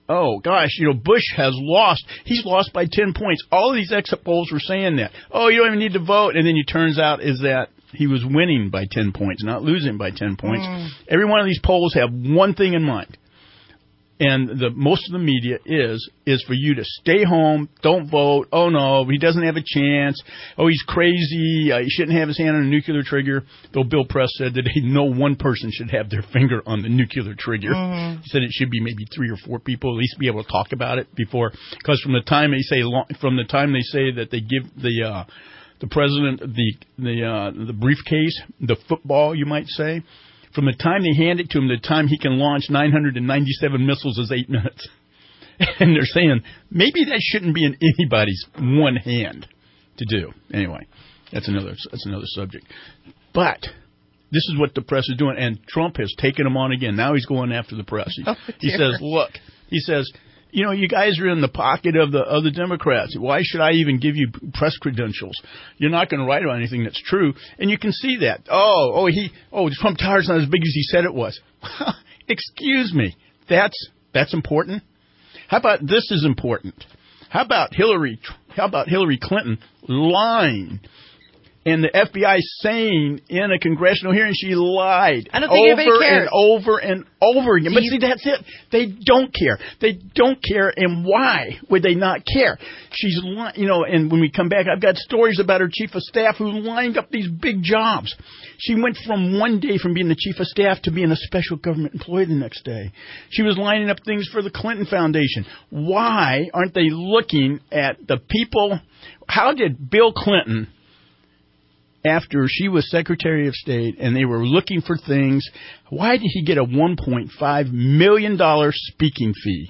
oh, gosh, Bush has lost. He's lost by 10 points. All of these exit polls were saying that. Oh, you don't even need to vote. And then it turns out is that he was winning by 10 points, not losing by 10 points. Every one of these polls have one thing in mind. And most of the media is for you to stay home, don't vote. Oh, no, he doesn't have a chance. Oh, he's crazy. He shouldn't have his hand on a nuclear trigger. Though Bill Press said that no one person should have their finger on the nuclear trigger. He said it should be maybe 3 or 4 people at least be able to talk about it before. Because from the time they say that they give the president the briefcase, the football, you might say, from the time they hand it to him, the time he can launch 997 missiles is 8 minutes. And they're saying maybe that shouldn't be in anybody's one hand to do. Anyway, that's another subject. But this is what the press is doing, and Trump has taken him on again. Now he's going after the press. He says, look, you guys are in the pocket of the Democrats. Why should I even give you press credentials? You're not going to write about anything that's true. And you can see that. Trump Tower's not as big as he said it was. Excuse me. That's important. How about this is important? How about Hillary Clinton lying? And the FBI saying in a congressional hearing she lied. I don't think anybody cares. Over and over again. But see, that's it. They don't care. They don't care. And why would they not care? She's, and when we come back, I've got stories about her chief of staff who lined up these big jobs. She went from one day from being the chief of staff to being a special government employee the next day. She was lining up things for the Clinton Foundation. Why aren't they looking at the people? How did Bill Clinton, after she was Secretary of State and they were looking for things, why did he get a $1.5 million speaking fee?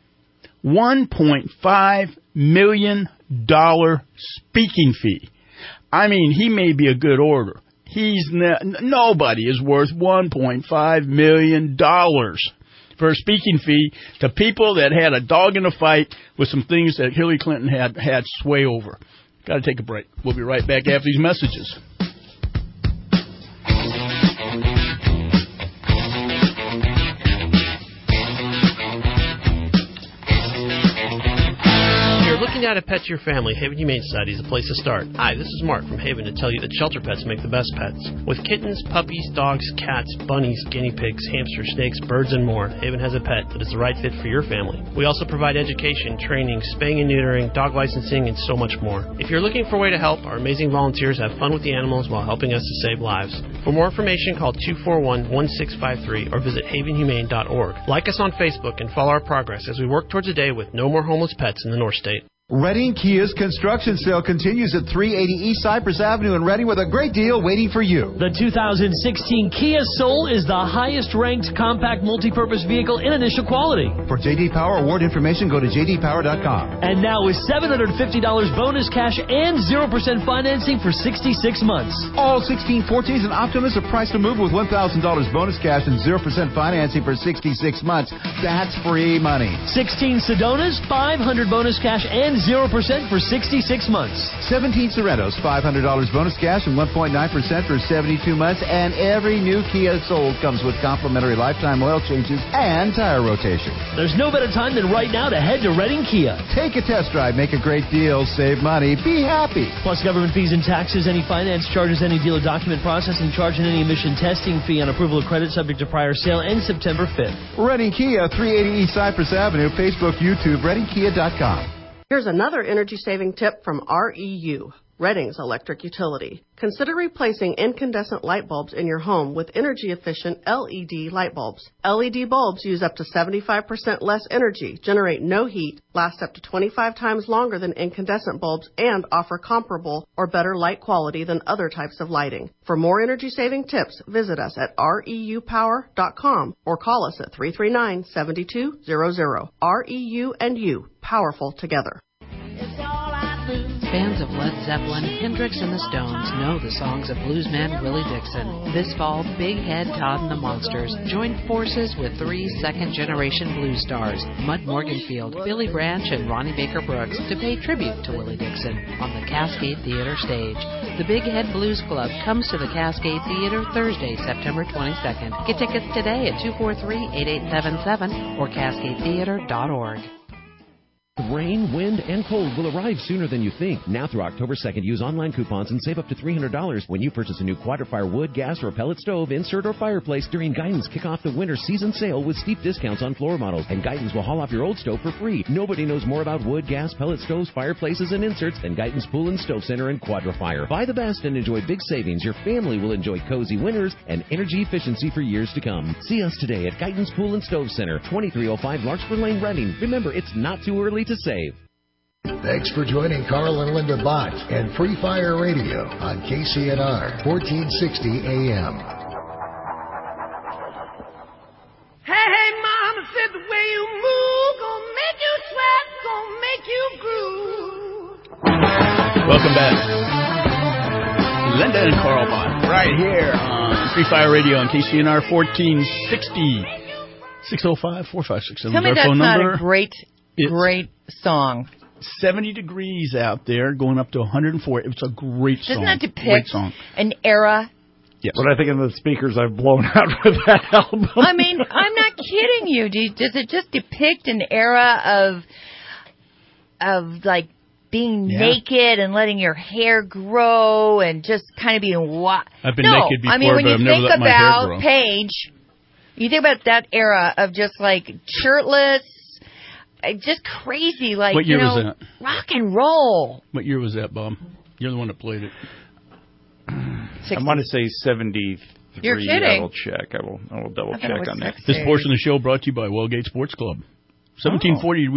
$1.5 million speaking fee. I mean, he may be a good order. Nobody is worth $1.5 million for a speaking fee to people that had a dog in the fight with some things that Hillary Clinton had sway over. Got to take a break. We'll be right back after these messages. Looking out a pet to your family, Haven Humane Society is the place to start. Hi, this is Mark from Haven to tell you that shelter pets make the best pets. With kittens, puppies, dogs, cats, bunnies, guinea pigs, hamsters, snakes, birds, and more, Haven has a pet that is the right fit for your family. We also provide education, training, spaying and neutering, dog licensing, and so much more. If you're looking for a way to help, our amazing volunteers have fun with the animals while helping us to save lives. For more information, call 241-1653 or visit havenhumane.org. Like us on Facebook and follow our progress as we work towards a day with no more homeless pets in the North State. Reading Kia's construction sale continues at 380 East Cypress Avenue in Reading with a great deal waiting for you. The 2016 Kia Soul is the highest-ranked compact multi-purpose vehicle in initial quality. For J.D. Power award information, go to jdpower.com. And now with $750 bonus cash and 0% financing for 66 months. All 16 14s and Optimus are priced to move with $1,000 bonus cash and 0% financing for 66 months. That's free money. 16 Sedonas, $500 bonus cash and 0% for 66 months. 17 Sorrentos, $500 bonus cash and 1.9% for 72 months. And every new Kia sold comes with complimentary lifetime oil changes and tire rotation. There's no better time than right now to head to Reading Kia. Take a test drive, make a great deal, save money, be happy. Plus government fees and taxes, any finance charges, any dealer document processing charge, and any emission testing fee on approval of credit subject to prior sale ends September 5th. Reading Kia, 380 East Cypress Avenue, Facebook, YouTube, ReadingKia.com. Here's another energy-saving tip from REU, Reading's electric utility. Consider replacing incandescent light bulbs in your home with energy-efficient LED light bulbs. LED bulbs use up to 75% less energy, generate no heat, last up to 25 times longer than incandescent bulbs, and offer comparable or better light quality than other types of lighting. For more energy-saving tips, visit us at reupower.com or call us at 339-7200. REU and you, powerful together. It's all I do. Fans of Led Zeppelin, Hendrix, and the Stones know the songs of bluesman Willie Dixon. This fall, Big Head Todd and the Monsters joined forces with 3 second-generation blues stars, Mud Morganfield, Billy Branch, and Ronnie Baker Brooks, to pay tribute to Willie Dixon on the Cascade Theater stage. The Big Head Blues Club comes to the Cascade Theater Thursday, September 22nd. Get tickets today at 243-8877 or cascadetheater.org. Rain, wind, and cold will arrive sooner than you think. Now through October 2nd, use online coupons and save up to $300 when you purchase a new Quadra-Fire wood, gas, or pellet stove, insert, or fireplace. During Guidance, kick off the winter season sale with steep discounts on floor models, and Guidance will haul off your old stove for free. Nobody knows more about wood, gas, pellet stoves, fireplaces, and inserts than Guidance Pool and Stove Center and Quadra-Fire. Buy the best and enjoy big savings. Your family will enjoy cozy winters and energy efficiency for years to come. See us today at Guidance Pool and Stove Center, 2305 Larkspur Lane, Reading. Remember, it's not too early to save. Thanks for joining Carl and Linda Bott and Free Fire Radio on KCNR 1460 AM. Hey, mama said the way you move gonna make you sweat, gonna make you groove. Welcome back. Linda and Carl Bott right here on Free Fire Radio on KCNR 1460. 605-456. Tell me that's not a great song. 70 degrees out there, going up to 104. It's a great song. Doesn't that depict an era? Yes. What I think of the speakers I've blown out with that album. I mean, I'm not kidding you. Does it just depict an era of like being naked and letting your hair grow and just kind of being wild? I've been naked before, I mean, when but you I've never think let my hair about grow. Paige, you think about that era of just like shirtless. Just crazy, like, what year was that? Rock and roll. What year was that, Bob? You're the one that played it. 60. I want to say 73. You're kidding. I will check. I will double check on that. This portion of the show brought to you by Wellgate Sports Club. 1740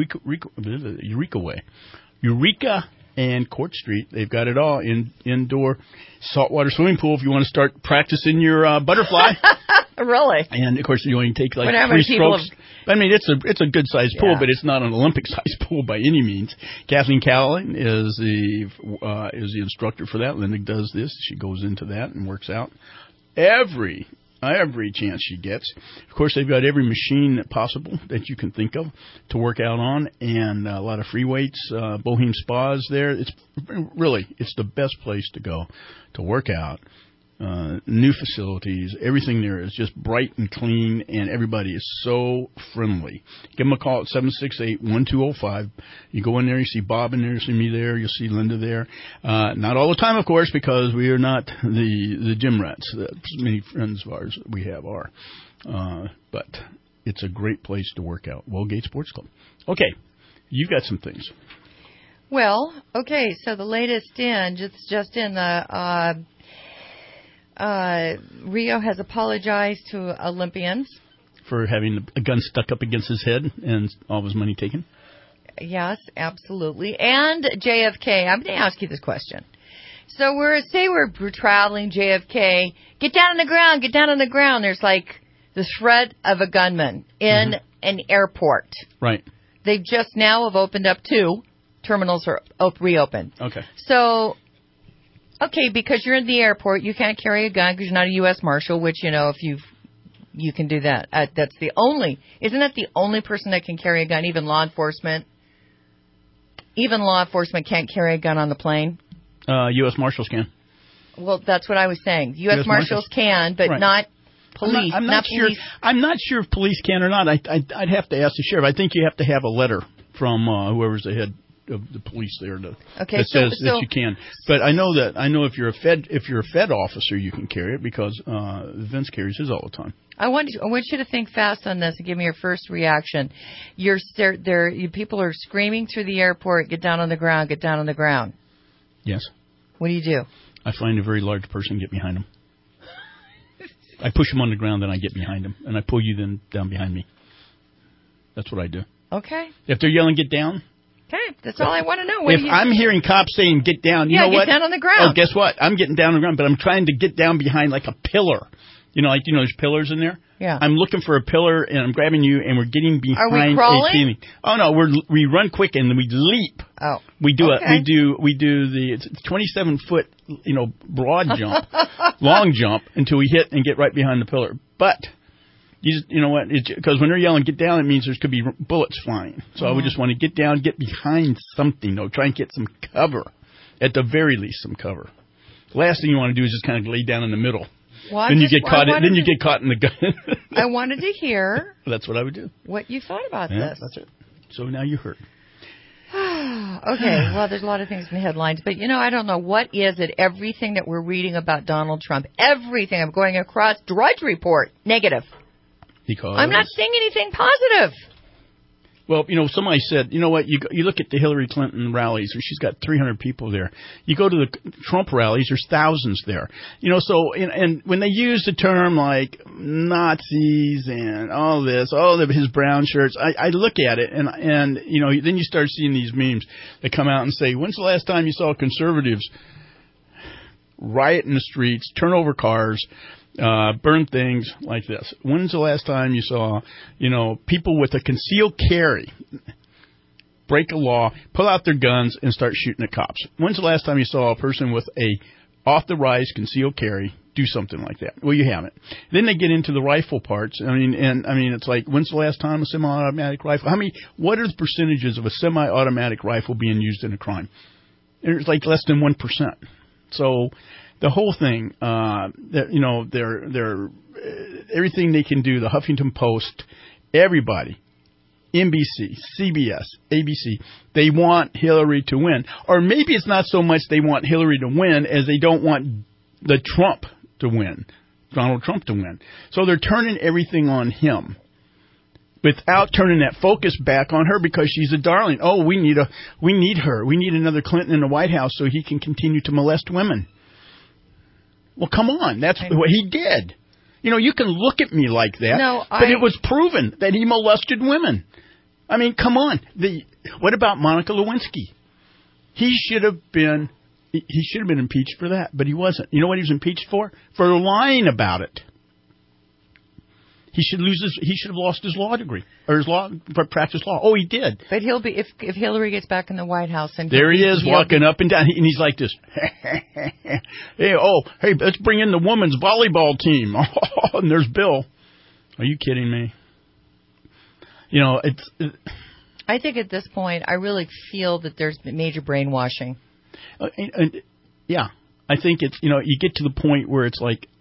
Eureka and Court Street. They've got it all. Indoor saltwater swimming pool if you want to start practicing your butterfly. Really? And, of course, you only take like 3 strokes. I mean, it's a good-sized pool, but it's not an Olympic-sized pool by any means. Kathleen Callan is the instructor for that. Linda does this. She goes into that and works out every chance she gets. Of course, they've got every machine possible that you can think of to work out on, and a lot of free weights. Bohem Spas there. It's the best place to go to work out. New facilities, everything there is just bright and clean, and everybody is so friendly. Give them a call at 768-1205. You go in there, you see Bob in there, you see me there, you'll see Linda there. Not all the time, of course, because we are not the gym rats that many friends of ours we have are. But it's a great place to work out. Wellgate Sports Club. Okay, you've got some things. Well, okay, so the latest just in the... Rio has apologized to Olympians for having a gun stuck up against his head and all of his money taken. Yes, absolutely. And JFK. I'm going to ask you this question. So we're traveling JFK. Get down on the ground. Get down on the ground. There's like the threat of a gunman in an airport. Right. They just now have opened up 2 terminals are reopened. Okay. So. Okay, because you're in the airport, you can't carry a gun because you're not a U.S. Marshal, which, if you can do that. Isn't that the only person that can carry a gun, even law enforcement? Even law enforcement can't carry a gun on the plane? U.S. Marshals can. Well, that's what I was saying. U.S. Marshals can, but not police. I'm not sure. Police. I'm not sure if police can or not. I'd have to ask the sheriff. I think you have to have a letter from whoever's the head of the police there that says that you can. But I know if you're a Fed officer, you can carry it because Vince carries his all the time. I want you to think fast on this and give me your first reaction. People are screaming through the airport, get down on the ground, get down on the ground. Yes. What do? I find a very large person, get behind him. I push him on the ground, then I get behind him, and I pull you then down behind me. That's what I do. Okay. If they're yelling, get down, Okay, that's all I want to know. If I'm hearing cops saying get down, you know what? Get down on the ground. Oh, guess what? I'm getting down on the ground, but I'm trying to get down behind like a pillar. There's pillars in there? Yeah. I'm looking for a pillar, and I'm grabbing you, and we're getting behind Are we crawling? a ceiling. Oh, no, we run quick, and then we leap. Oh. We do the 27-foot, broad jump, long jump, until we hit and get right behind the pillar. But, you know what, because when they're yelling, get down, it means there could be bullets flying. So I would just want to get down, get behind something, try and get some cover. At the very least, some cover. The last thing you want to do is just kind of lay down in the middle. Well, then you get caught. Then you get caught in the gun. I wanted to hear. That's what I would do. What you thought about Yeah, this? that's it. So now you heard. Okay. Well, there's a lot of things in the headlines, but I don't know, what is it? Everything that we're reading about Donald Trump, everything I'm going across, Drudge Report, negative. Because I'm not seeing anything positive. Well, somebody said, you know what, you look at the Hillary Clinton rallies, and she's got 300 people there. You go to the Trump rallies, there's thousands there. And when they use the term like Nazis and all this, his brown shirts, I look at it, and then you start seeing these memes that come out and say, when's the last time you saw conservatives riot in the streets, turn over cars, burn things like this? When's the last time you saw, people with a concealed carry break a law, pull out their guns, and start shooting at cops? When's the last time you saw a person with a off-the-rise concealed carry do something like that? Well, you haven't. Then they get into the rifle parts. It's like, when's the last time a semi-automatic rifle? What are the percentages of a semi-automatic rifle being used in a crime? It's like less than 1%. So the whole thing, they're everything they can do, the Huffington Post, everybody, NBC, CBS, ABC, they want Hillary to win. Or maybe it's not so much they want Hillary to win as they don't want Donald Trump to win. So they're turning everything on him without turning that focus back on her, because she's a darling. Oh, we need her. We need another Clinton in the White House so he can continue to molest women. Well, come on. That's what he did. You can look at me like that, but it was proven that he molested women. Come on. What about Monica Lewinsky? He should have been impeached for that, but he wasn't. You know what he was impeached for? For lying about it. He should have lost his law degree or his practice law. Oh, he did. But he'll be if Hillary gets back in the White House, and there he is walking up and down, and he's like this. Hey, let's bring in the women's volleyball team. And there's Bill. Are you kidding me? I think at this point, I really feel that there's major brainwashing. Yeah, I think it's you get to the point where it's like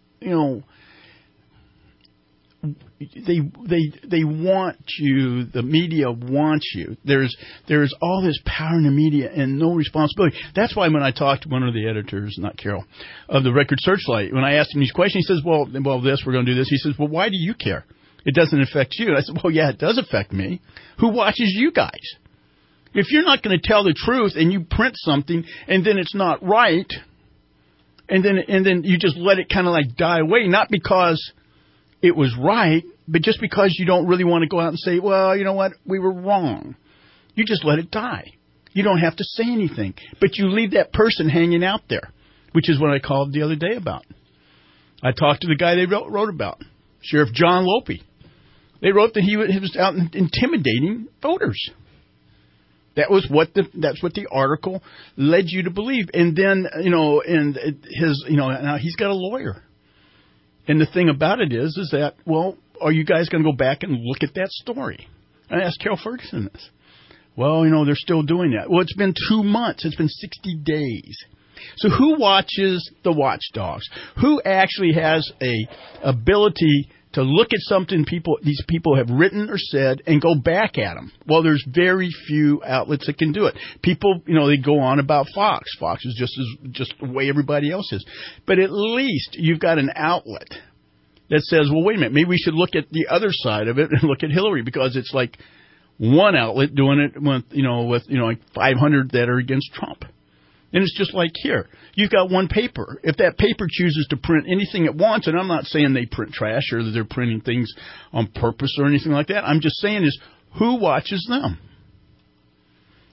They want you. The media wants you. There's all this power in the media and no responsibility. That's why when I talked to one of the editors, not Carol, of the Record Searchlight, when I asked him these questions, he says, "Well, this we're going to do this." He says, "Well, why do you care? It doesn't affect you." I said, "Well, yeah, it does affect me. Who watches you guys? If you're not going to tell the truth and you print something and then it's not right, and then you just let it kind of like die away, not because it was right, but just because you don't really want to go out and say, well, you know what, we were wrong. You just let it die. You don't have to say anything, but you leave that person hanging out there, which is what I called the other day about. I talked to the guy they wrote about, Sheriff John Lope. They wrote that he was out intimidating voters. That's what the article led you to believe. And then, now he's got a lawyer. And the thing about it is that, well, are you guys going to go back and look at that story? I asked Carol Ferguson this. Well, they're still doing that. Well, it's been 2 months. It's been 60 days. So who watches the watchdogs? Who actually has a ability to look at something these people have written or said and go back at them? Well, there's very few outlets that can do it. People, they go on about Fox. Fox is just the way everybody else is. But at least you've got an outlet that says, well, wait a minute, maybe we should look at the other side of it and look at Hillary, because it's like one outlet doing it with like 500 that are against Trump. And it's just like here. You've got one paper. If that paper chooses to print anything it wants, and I'm not saying they print trash or that they're printing things on purpose or anything like that. I'm just saying is, who watches them?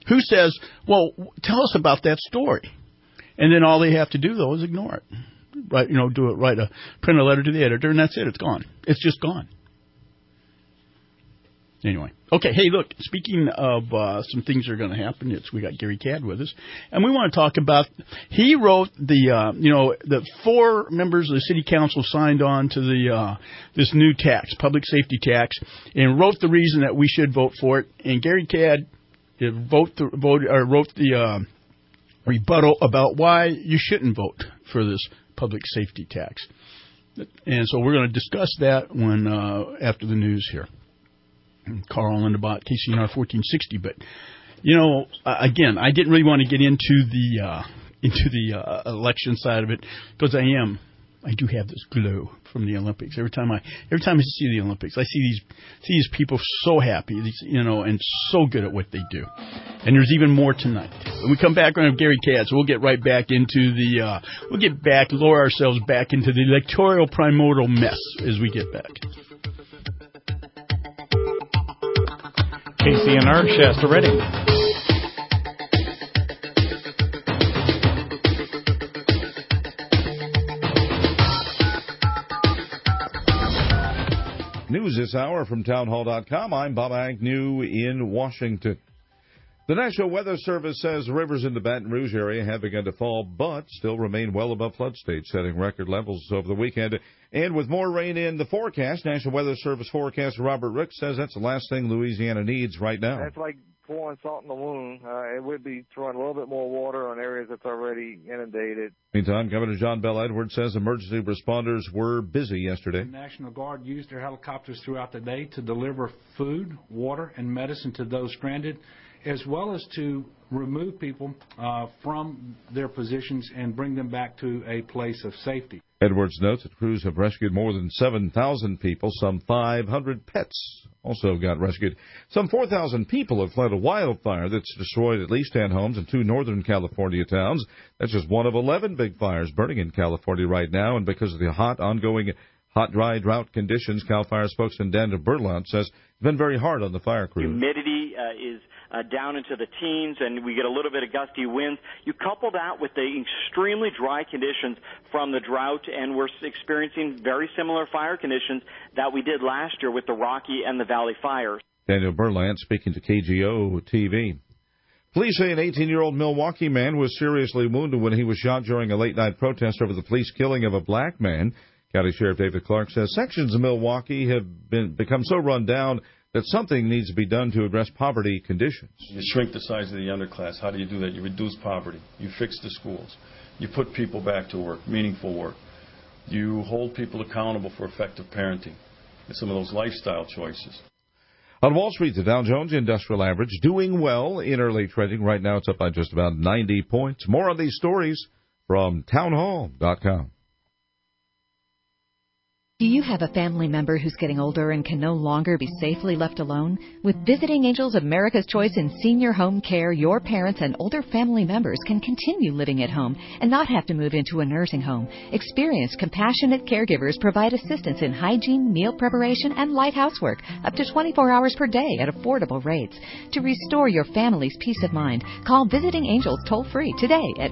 Who says, well, tell us about that story? And then all they have to do, though, is ignore it. Right, print a letter to the editor, and that's it. It's gone. It's just gone. Anyway. Okay, hey, look, speaking of some things that are going to happen, we got Gary Cadd with us, and we want to talk about, he wrote the 4 members of the city council signed on to this new tax, public safety tax, and wrote the reason that we should vote for it, and Gary Cadd wrote the rebuttal about why you shouldn't vote for this public safety tax. And so we're going to discuss that after the news here. Carl Lindenbach, KCNR 1460. But, again, I didn't really want to get into the election side of it because I do have this glow from the Olympics. Every time I see the Olympics, I see these people so happy, and so good at what they do. And there's even more tonight. When we come back, we're going to have Gary Cadd, so we'll get right back into lower ourselves back into the electoral primordial mess as we get back. KCNR, Shasta Redding. News this hour from townhall.com. I'm Bob Agnew in Washington. The National Weather Service says rivers in the Baton Rouge area have begun to fall, but still remain well above flood stage, setting record levels over the weekend. And with more rain in the forecast, National Weather Service forecaster Robert Rick says that's the last thing Louisiana needs right now. That's like pouring salt in the wound. It would be throwing a little bit more water on areas that's already inundated. Meantime, Governor John Bell Edwards says emergency responders were busy yesterday. The National Guard used their helicopters throughout the day to deliver food, water, and medicine to those stranded, as well as to remove people from their positions and bring them back to a place of safety. Edwards notes that crews have rescued more than 7,000 people. Some 500 pets also got rescued. Some 4,000 people have fled a wildfire that's destroyed at least 10 homes in 2 northern California towns. That's just one of 11 big fires burning in California right now. And because of the ongoing dry drought conditions, CAL FIRE spokesman Daniel Berlant says it's been very hard on the fire crews. Humidity is down into the teens, and we get a little bit of gusty winds. You couple that with the extremely dry conditions from the drought, and we're experiencing very similar fire conditions that we did last year with the Rocky and the Valley fires. Daniel Berlant speaking to KGO TV. Police say an 18-year-old Milwaukee man was seriously wounded when he was shot during a late-night protest over the police killing of a black man. County Sheriff David Clark says sections of Milwaukee have become so run down that something needs to be done to address poverty conditions. You shrink the size of the underclass. How do you do that? You reduce poverty. You fix the schools. You put people back to work, meaningful work. You hold people accountable for effective parenting and some of those lifestyle choices. On Wall Street, the Dow Jones Industrial Average doing well in early trading. Right now it's up by just about 90 points. More on these stories from townhall.com. Do you have a family member who's getting older and can no longer be safely left alone? With Visiting Angels America's Choice in Senior Home Care, your parents and older family members can continue living at home and not have to move into a nursing home. Experienced, compassionate caregivers provide assistance in hygiene, meal preparation, and light housework up to 24 hours per day at affordable rates. To restore your family's peace of mind, call Visiting Angels toll-free today at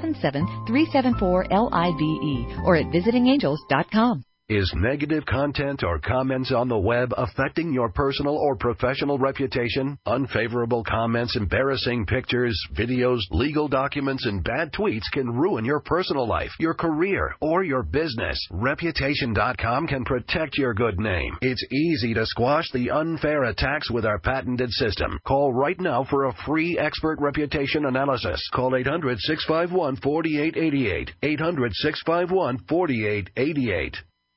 877-374-LIVE or at visitingangels.com. Is negative content or comments on the web affecting your personal or professional reputation? Unfavorable comments, embarrassing pictures, videos, legal documents, and bad tweets can ruin your personal life, your career, or your business. Reputation.com can protect your good name. It's easy to squash the unfair attacks with our patented system. Call right now for a free expert reputation analysis. Call 800-651-4888. 800-651-4888.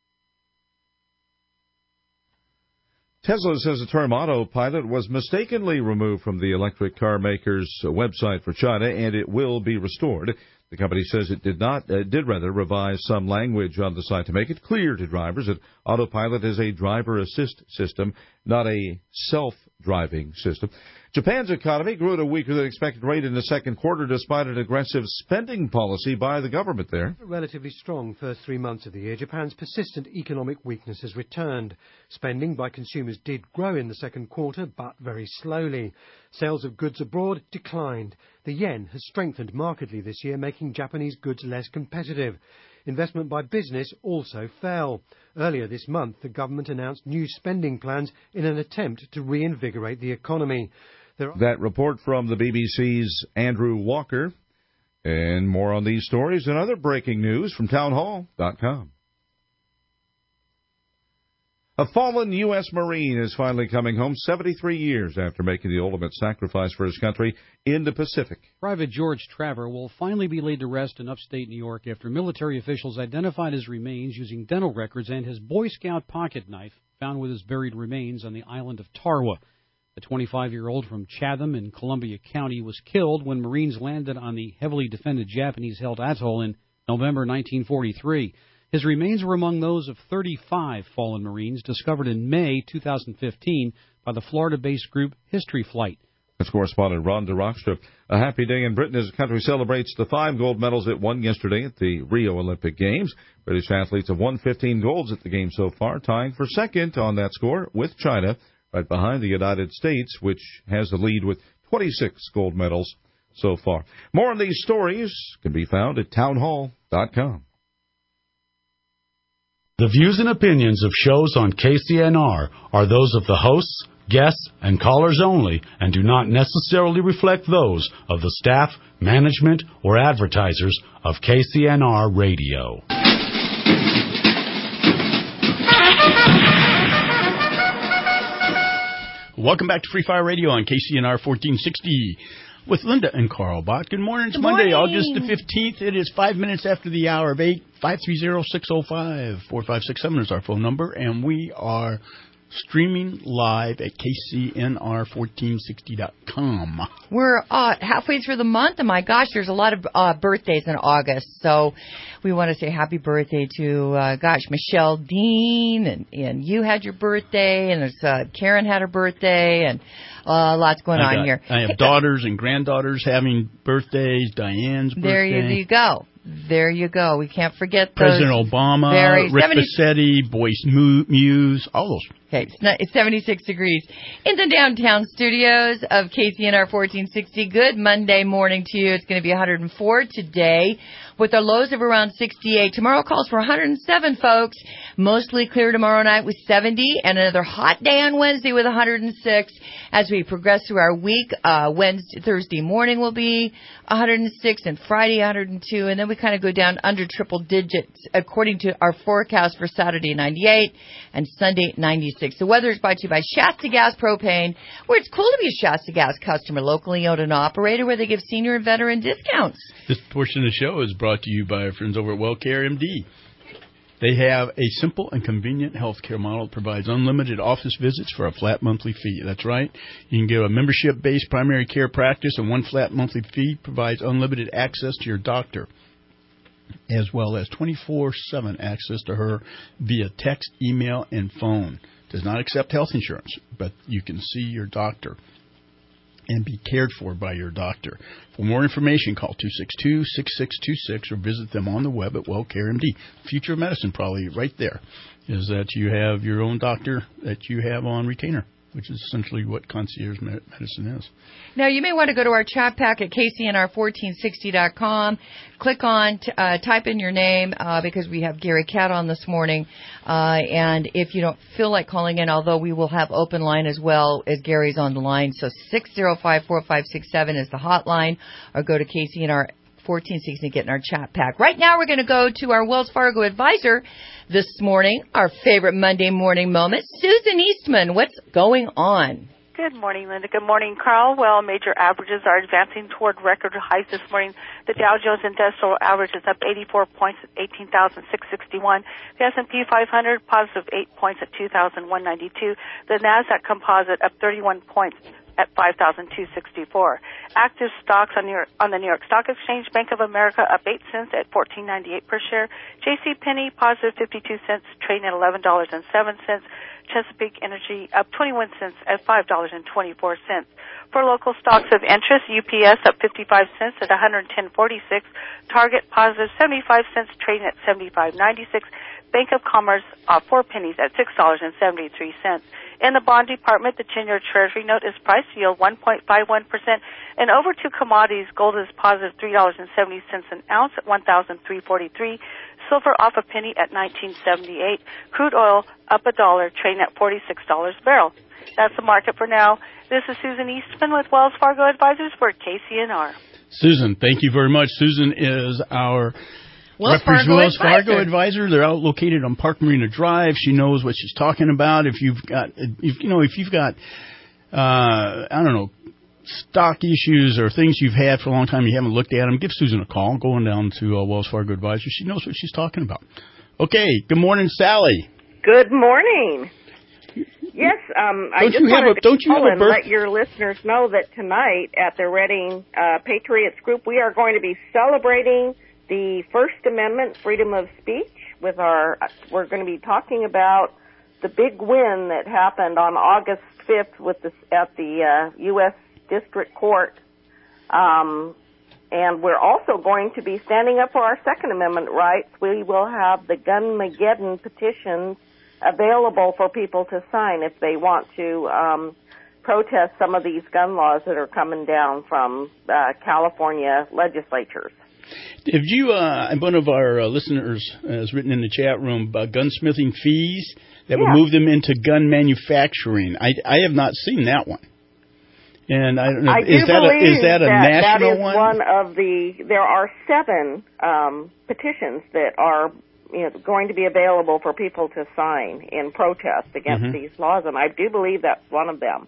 Tesla says the term autopilot was mistakenly removed from the electric car maker's website for China, and it will be restored. The company says it did rather revise some language on the site to make it clear to drivers that autopilot is a driver assist system, not a self-driving system. Japan's economy grew at a weaker than expected rate in the second quarter despite an aggressive spending policy by the government there. A relatively strong first 3 months of the year, Japan's persistent economic weakness has returned. Spending by consumers did grow in the second quarter, but very slowly. Sales of goods abroad declined. The yen has strengthened markedly this year, making Japanese goods less competitive. Investment by business also fell. Earlier this month, the government announced new spending plans in an attempt to reinvigorate the economy. That report from the BBC's Andrew Walker. And more on these stories and other breaking news from townhall.com. A fallen U.S. Marine is finally coming home 73 years after making the ultimate sacrifice for his country in the Pacific. Private George Traver will finally be laid to rest in upstate New York after military officials identified his remains using dental records and his Boy Scout pocket knife found with his buried remains on the island of Tarawa. The 25-year-old from Chatham in Columbia County was killed when Marines landed on the heavily defended Japanese-held atoll in November 1943. His remains were among those of 35 fallen Marines discovered in May 2015 by the Florida-based group History Flight. That's correspondent Rhonda Rockstrop. A happy day in Britain as the country celebrates the 5 gold medals it won yesterday at the Rio Olympic Games. British athletes have won 15 golds at the Games so far, tying for second on that score with China, right behind the United States, which has the lead with 26 gold medals so far. More on these stories can be found at townhall.com. The views and opinions of shows on KCNR are those of the hosts, guests, and callers only and do not necessarily reflect those of the staff, management, or advertisers of KCNR Radio. Welcome back to Free Fire Radio on KCNR 1460 with Linda and Carl Bott. Good morning. It's Monday, August the 15th. It is 5 minutes after the hour of 8. 530-605-4567 is our phone number, and we are streaming live at KCNR1460.com. We're halfway through the month, and my gosh, there's a lot of birthdays in August. So we want to say happy birthday to, Michelle Dean, and you had your birthday, and there's Karen had her birthday, and lots going on here. I have daughters and granddaughters having birthdays. Diane's birthday. There you go. There you go. We can't forget those. President Obama, Rick Bassetti, Boyce Muse, all those. Okay, it's 76 degrees in the downtown studios of KCNR 1460. Good Monday morning to you. It's going to be 104 today with our lows of around 68. Tomorrow calls for 107, folks. Mostly clear tomorrow night with 70, and another hot day on Wednesday with 106. As we progress through our week, Thursday morning will be 106, and Friday 102, and then we kind of go down under triple digits according to our forecast for Saturday 98 and Sunday 96. The weather is brought to you by Shasta Gas Propane, where it's cool to be a Shasta Gas customer, locally owned and operated, where they give senior and veteran discounts. This portion of the show is brought to you by our friends over at WellCare MD. They have a simple and convenient health care model that provides unlimited office visits for a flat monthly fee. That's right. You can get a membership-based primary care practice, and one flat monthly fee provides unlimited access to your doctor, as well as 24/7 access to her via text, email, and phone. Does not accept health insurance, but you can see your doctor and be cared for by your doctor. For more information, call 262-6626 or visit them on the web at WellCare MD. Future of medicine, probably right there, is that you have your own doctor that you have on retainer, which is essentially what concierge medicine is. Now, you may want to go to our chat pack at KCNR1460.com. Click on, type in your name, because we have Gary Catt on this morning. And if you don't feel like calling in, although we will have open line as well as Gary's on the line. So 605-4567 is the hotline, or go to KCNR 1460 and get in our chat pack. Right now, we're going to go to our Wells Fargo advisor this morning, our favorite Monday morning moment, Susan Eastman. What's going on? Good morning, Linda. Good morning, Carl. Well, major averages are advancing toward record highs this morning. The Dow Jones Industrial Average is up 84 points at 18,661. The S&P 500 positive 8 points at 2,192. The Nasdaq Composite up 31 points, at 5,264. Active stocks on the New York Stock Exchange: Bank of America up 8 cents at $14.98 per share. J.C. Penney positive 52 cents, trading at $11.07. Chesapeake Energy up 21 cents at $5.24. For local stocks of interest, UPS up 55 cents at $110.46. Target positive 75 cents, trading at $75.96. Bank of Commerce 4 pennies at $6.73. In the bond department, the 10-year Treasury note is priced to yield 1.51%. And over to commodities, gold is positive $3.70 an ounce at $1,343. Silver off a penny at $19.78. Crude oil up $1, trading at $46 a barrel. That's the market for now. This is Susan Eastman with Wells Fargo Advisors for KCNR. Susan, thank you very much. Susan is our Wells Fargo advisor. They're out located on Park Marina Drive. She knows what she's talking about. If you've got stock issues or things you've had for a long time, you haven't looked at them, give Susan a call. Going down to Wells Fargo Advisors. She knows what she's talking about. Okay. Good morning, Sally. Good morning. Yes, I just wanted to call and let your listeners know that tonight at the Reading Patriots Group, we are going to be celebrating the First Amendment, freedom of speech. We're going to be talking about the big win that happened on August 5th at the U.S. District Court. And we're also going to be standing up for our Second Amendment rights. We will have the Gunmageddon petitions available for people to sign if they want to protest some of these gun laws that are coming down from California legislatures. Have you, one of our listeners has written in the chat room about gunsmithing fees that would move them into gun manufacturing. I have not seen that one. And I don't know, is that a national one? One of there are 7 petitions that are going to be available for people to sign in protest against these laws, and I do believe that's one of them.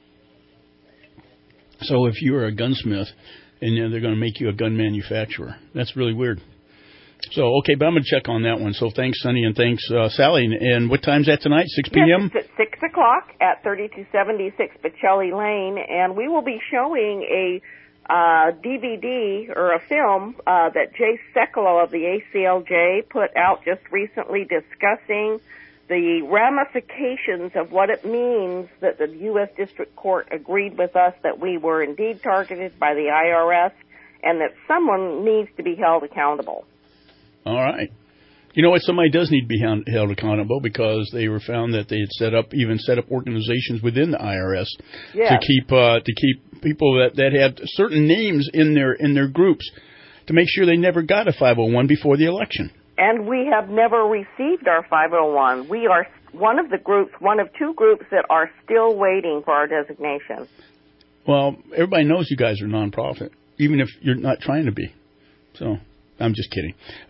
So if you're a gunsmith and they're going to make you a gun manufacturer, that's really weird. So, okay, but I'm going to check on that one. So thanks, Sonny, and thanks, Sally. And what time's that tonight, 6 p.m.? Yes, it's at 6 o'clock at 3276 Bocelli Lane, and we will be showing a DVD or a film that Jay Sekulow of the ACLJ put out just recently discussing the ramifications of what it means that the U.S. District Court agreed with us that we were indeed targeted by the IRS and that someone needs to be held accountable. All right. You know what? Somebody does need to be held accountable because they were found that they had set up organizations within the IRS to keep people that had certain names in their groups to make sure they never got a 501 before the election. And we have never received our 501. We are one of 2 groups that are still waiting for our designation. Well, everybody knows you guys are nonprofit, even if you're not trying to be. So I'm just kidding.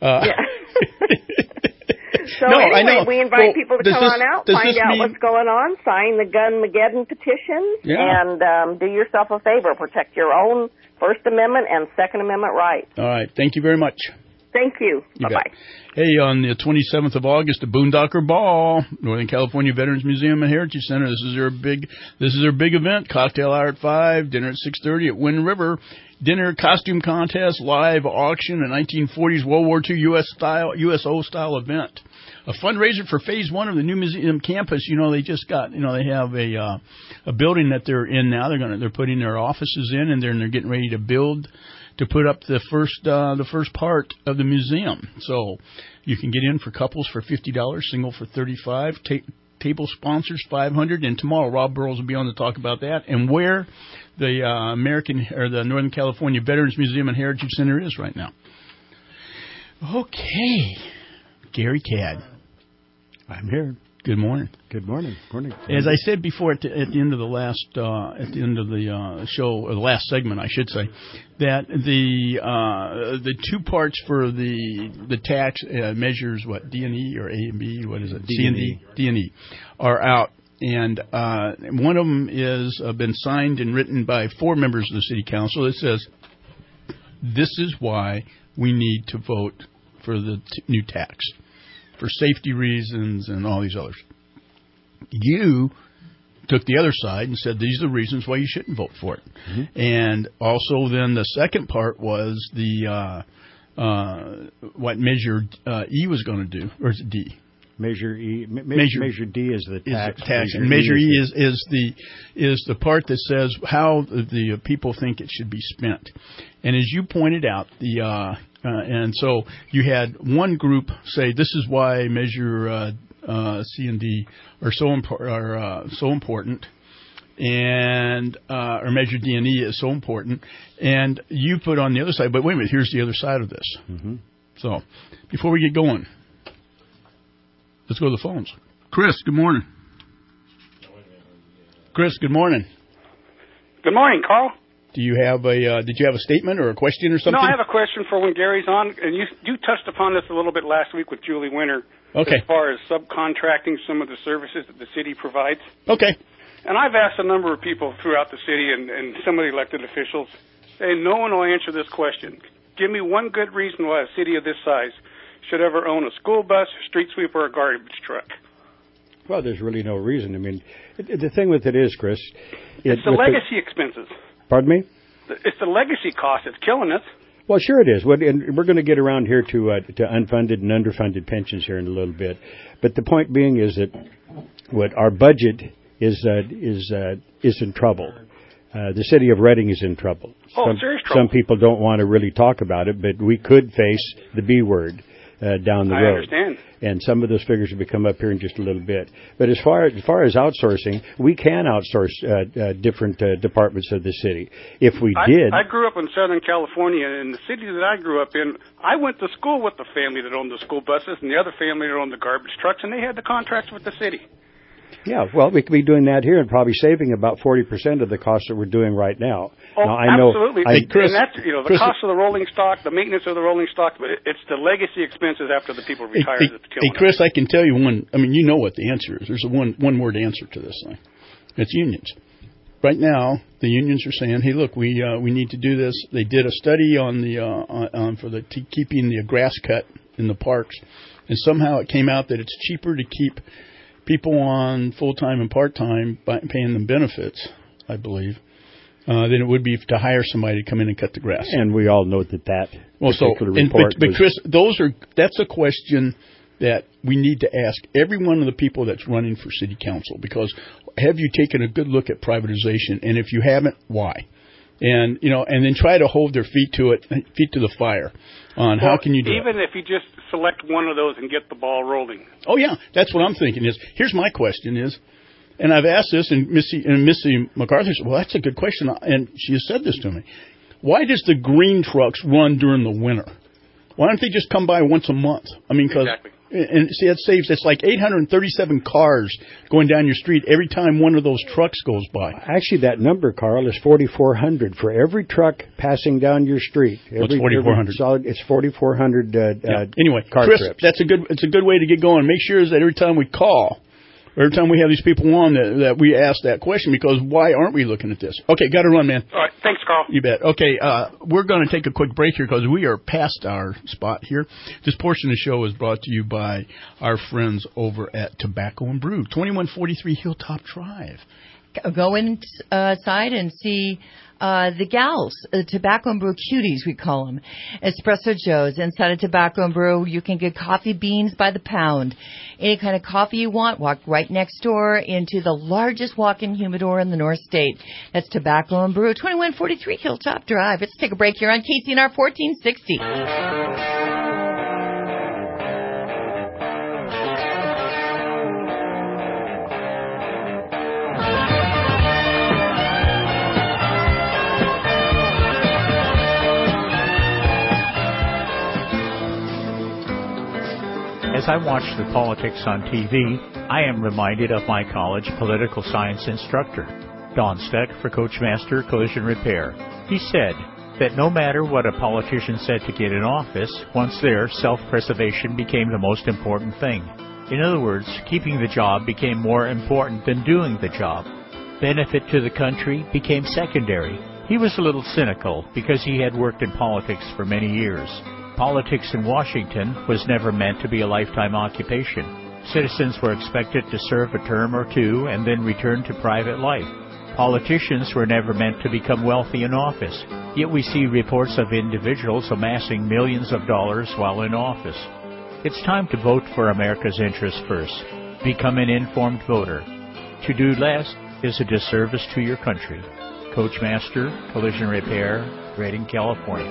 So anyway, we invite people to come on out, find out what's going on, sign the Gunmageddon petitions, and do yourself a favor, protect your own First Amendment and Second Amendment rights. All right. Thank you very much. Thank you. Bye-bye. Hey, on the 27th of August, the Boondocker Ball, Northern California Veterans Museum and Heritage Center. This is their big event. Cocktail hour at 5, dinner at 6:30 at Wind River. Dinner, costume contest, live auction, a 1940s World War II USO style event. A fundraiser for Phase 1 of the new museum campus. They just got, they have a building that they're in now. They're putting their offices in, and they're getting ready to build to put up the first part of the museum. So you can get in for couples for $50, single for $35. Table sponsors $500, and tomorrow Rob Burrows will be on to talk about that and where the the Northern California Veterans Museum and Heritage Center is right now. Okay, Gary Cadd. I'm here. Good morning. Good morning. Morning. As I said before, at the end of the show, or the last segment, I should say, that the 2 parts for the tax measures, what, D&E or A and B, what is it? D&E are out, and one of them is been signed and written by 4 members of the City Council. It says, "This is why we need to vote for the new tax, for safety reasons and all these others." You took the other side and said these are the reasons why you shouldn't vote for it. Mm-hmm. And also then the second part was the what Measure E was going to do, or is it D? Measure E. Measure D is the tax. And Measure E is the part that says how the people think it should be spent. And as you pointed out, and so you had one group say this is why Measure C and D are so important, and or Measure D and E is so important. And you put on the other side, but wait a minute, here's the other side of this. Mm-hmm. So before we get going, let's go to the phones. Chris, good morning. Chris, good morning. Good morning, Carl. Did you have a statement or a question or something? No, I have a question for when Gary's on. And you touched upon this a little bit last week with Julie Winter. Okay. As far as subcontracting some of the services that the city provides. Okay. And I've asked a number of people throughout the city and some of the elected officials, and no one will answer this question. Give me one good reason why a city of this size should ever own a school bus, street sweeper, or garbage truck. Well, there's really no reason. I mean, the thing with it is, Chris... It's the legacy expenses. Pardon me? It's the legacy cost that's killing us. Well, sure it is. And we're going to get around here to unfunded and underfunded pensions here in a little bit. But the point being is that what our budget is in trouble. The city of Reading is in trouble. Serious trouble. Some people don't want to really talk about it, but we could face the B word down the road. I understand. And some of those figures will come up here in just a little bit. But as far as outsourcing, we can outsource different departments of the city. If we did... I grew up in Southern California, and the city that I grew up in, I went to school with the family that owned the school buses and the other family that owned the garbage trucks, and they had the contracts with the city. Yeah, well, we could be doing that here and probably saving about 40% of the cost that we're doing right now. Oh, now, I know, absolutely. And that's, the cost of the rolling stock, the maintenance of the rolling stock, but it's the legacy expenses after the people retire that's killing Hey, Chris, I can tell you one. I mean, you know what the answer is. There's a one-word answer to this thing. It's unions. Right now, the unions are saying, "Hey, look, we need to do this." They did a study on the keeping the grass cut in the parks, and somehow it came out that it's cheaper to keep people on full-time and part-time by paying them benefits, I believe, than it would be to hire somebody to come in and cut the grass. And we all know that particular report but Chris, that's a question that we need to ask every one of the people that's running for city council, because have you taken a good look at privatization? And if you haven't, why? And and then try to hold their feet to the fire on how can you do even if you just select one of those and get the ball rolling. Oh yeah, that's what I'm thinking. Here's my question is, and I've asked this, and Missy MacArthur said, "Well, that's a good question," and she has said this to me. Why does the green trucks run during the winter? Why don't they just come by once a month? I mean, because exactly. And see, it's like 837 cars going down your street every time one of those trucks goes by. Actually, that number, Carl, is 4,400 for every truck passing down your street. What's 4,400? It's 4,400 Anyway, car Chris, trips. it's a good way to get going. Make sure that every time we call, every time we have these people on, that we ask that question, because why aren't we looking at this? Okay, got to run, man. All right, thanks, Carl. You bet. Okay, we're going to take a quick break here because we are past our spot here. This portion of the show is brought to you by our friends over at Tobacco and Brew, 2143 Hilltop Drive. Go inside and see the gals, Tobacco and Brew cuties, we call them. Espresso Joes. Inside of Tobacco and Brew, you can get coffee beans by the pound. Any kind of coffee you want, walk right next door into the largest walk-in humidor in the North State. That's Tobacco and Brew, 2143 Hilltop Drive. Let's take a break here on KCNR 1460. As I watch the politics on TV, I am reminded of my college political science instructor, Don Steck for Coachmaster Collision Repair. He said that no matter what a politician said to get in office, once there, self-preservation became the most important thing. In other words, keeping the job became more important than doing the job. Benefit to the country became secondary. He was a little cynical because he had worked in politics for many years. Politics in Washington was never meant to be a lifetime occupation. Citizens were expected to serve a term or two and then return to private life. Politicians were never meant to become wealthy in office, yet we see reports of individuals amassing millions of dollars while in office. It's time to vote for America's interests first. Become an informed voter. To do less is a disservice to your country. Coachmaster, Collision Repair, Redding, California.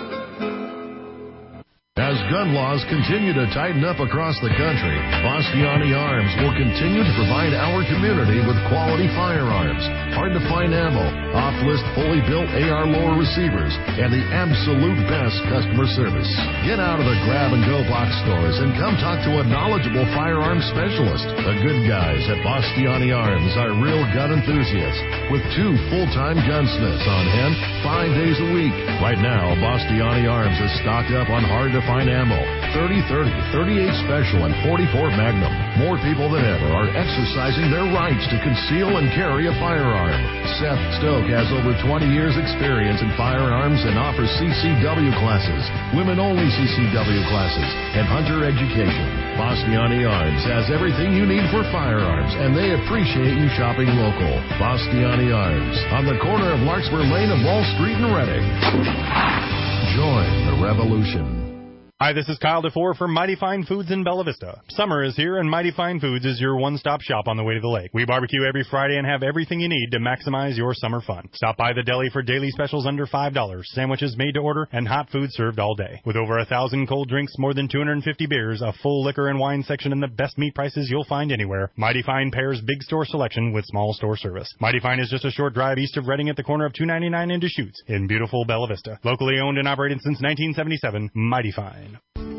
As gun laws continue to tighten up across the country, Bastiani Arms will continue to provide our community with quality firearms, hard-to-find ammo, off-list fully built AR lower receivers, and the absolute best customer service. Get out of the grab-and-go box stores and come talk to a knowledgeable firearms specialist. The good guys at Bastiani Arms are real gun enthusiasts with 2 full-time gunsmiths on hand 5 days a week. Right now, Bastiani Arms is stocked up on hard-to-find ammo, 30-30, 38 Special, and 44 Magnum. More people than ever are exercising their rights to conceal and carry a firearm. Seth Stoke has over 20 years experience in firearms and offers CCW classes, women-only CCW classes, and hunter education. Bastiani Arms has everything you need for firearms, and they appreciate you shopping local. Bastiani Arms, on the corner of Larkspur Lane and Wall Street in Redding. Join the revolution. Hi, this is Kyle DeFore from Mighty Fine Foods in Bella Vista. Summer is here, and Mighty Fine Foods is your one-stop shop on the way to the lake. We barbecue every Friday and have everything you need to maximize your summer fun. Stop by the deli for daily specials under $5, sandwiches made to order, and hot food served all day. With over 1,000 cold drinks, more than 250 beers, a full liquor and wine section, and the best meat prices you'll find anywhere, Mighty Fine pairs big store selection with small store service. Mighty Fine is just a short drive east of Redding at the corner of 299 and Deschutes in beautiful Bella Vista. Locally owned and operated since 1977, Mighty Fine.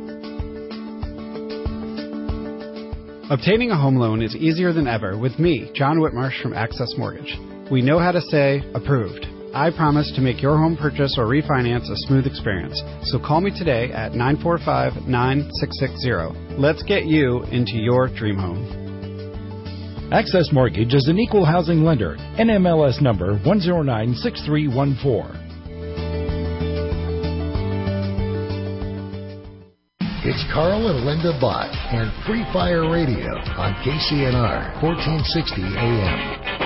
Obtaining a home loan is easier than ever with me, John Whitmarsh from Access Mortgage. We know how to say approved. I promise to make your home purchase or refinance a smooth experience. So call me today at 945-9660. Let's get you into your dream home. Access Mortgage is an equal housing lender. NMLS number 1096314. It's Carl and Linda Bott and Free Fire Radio on KCNR 1460 AM.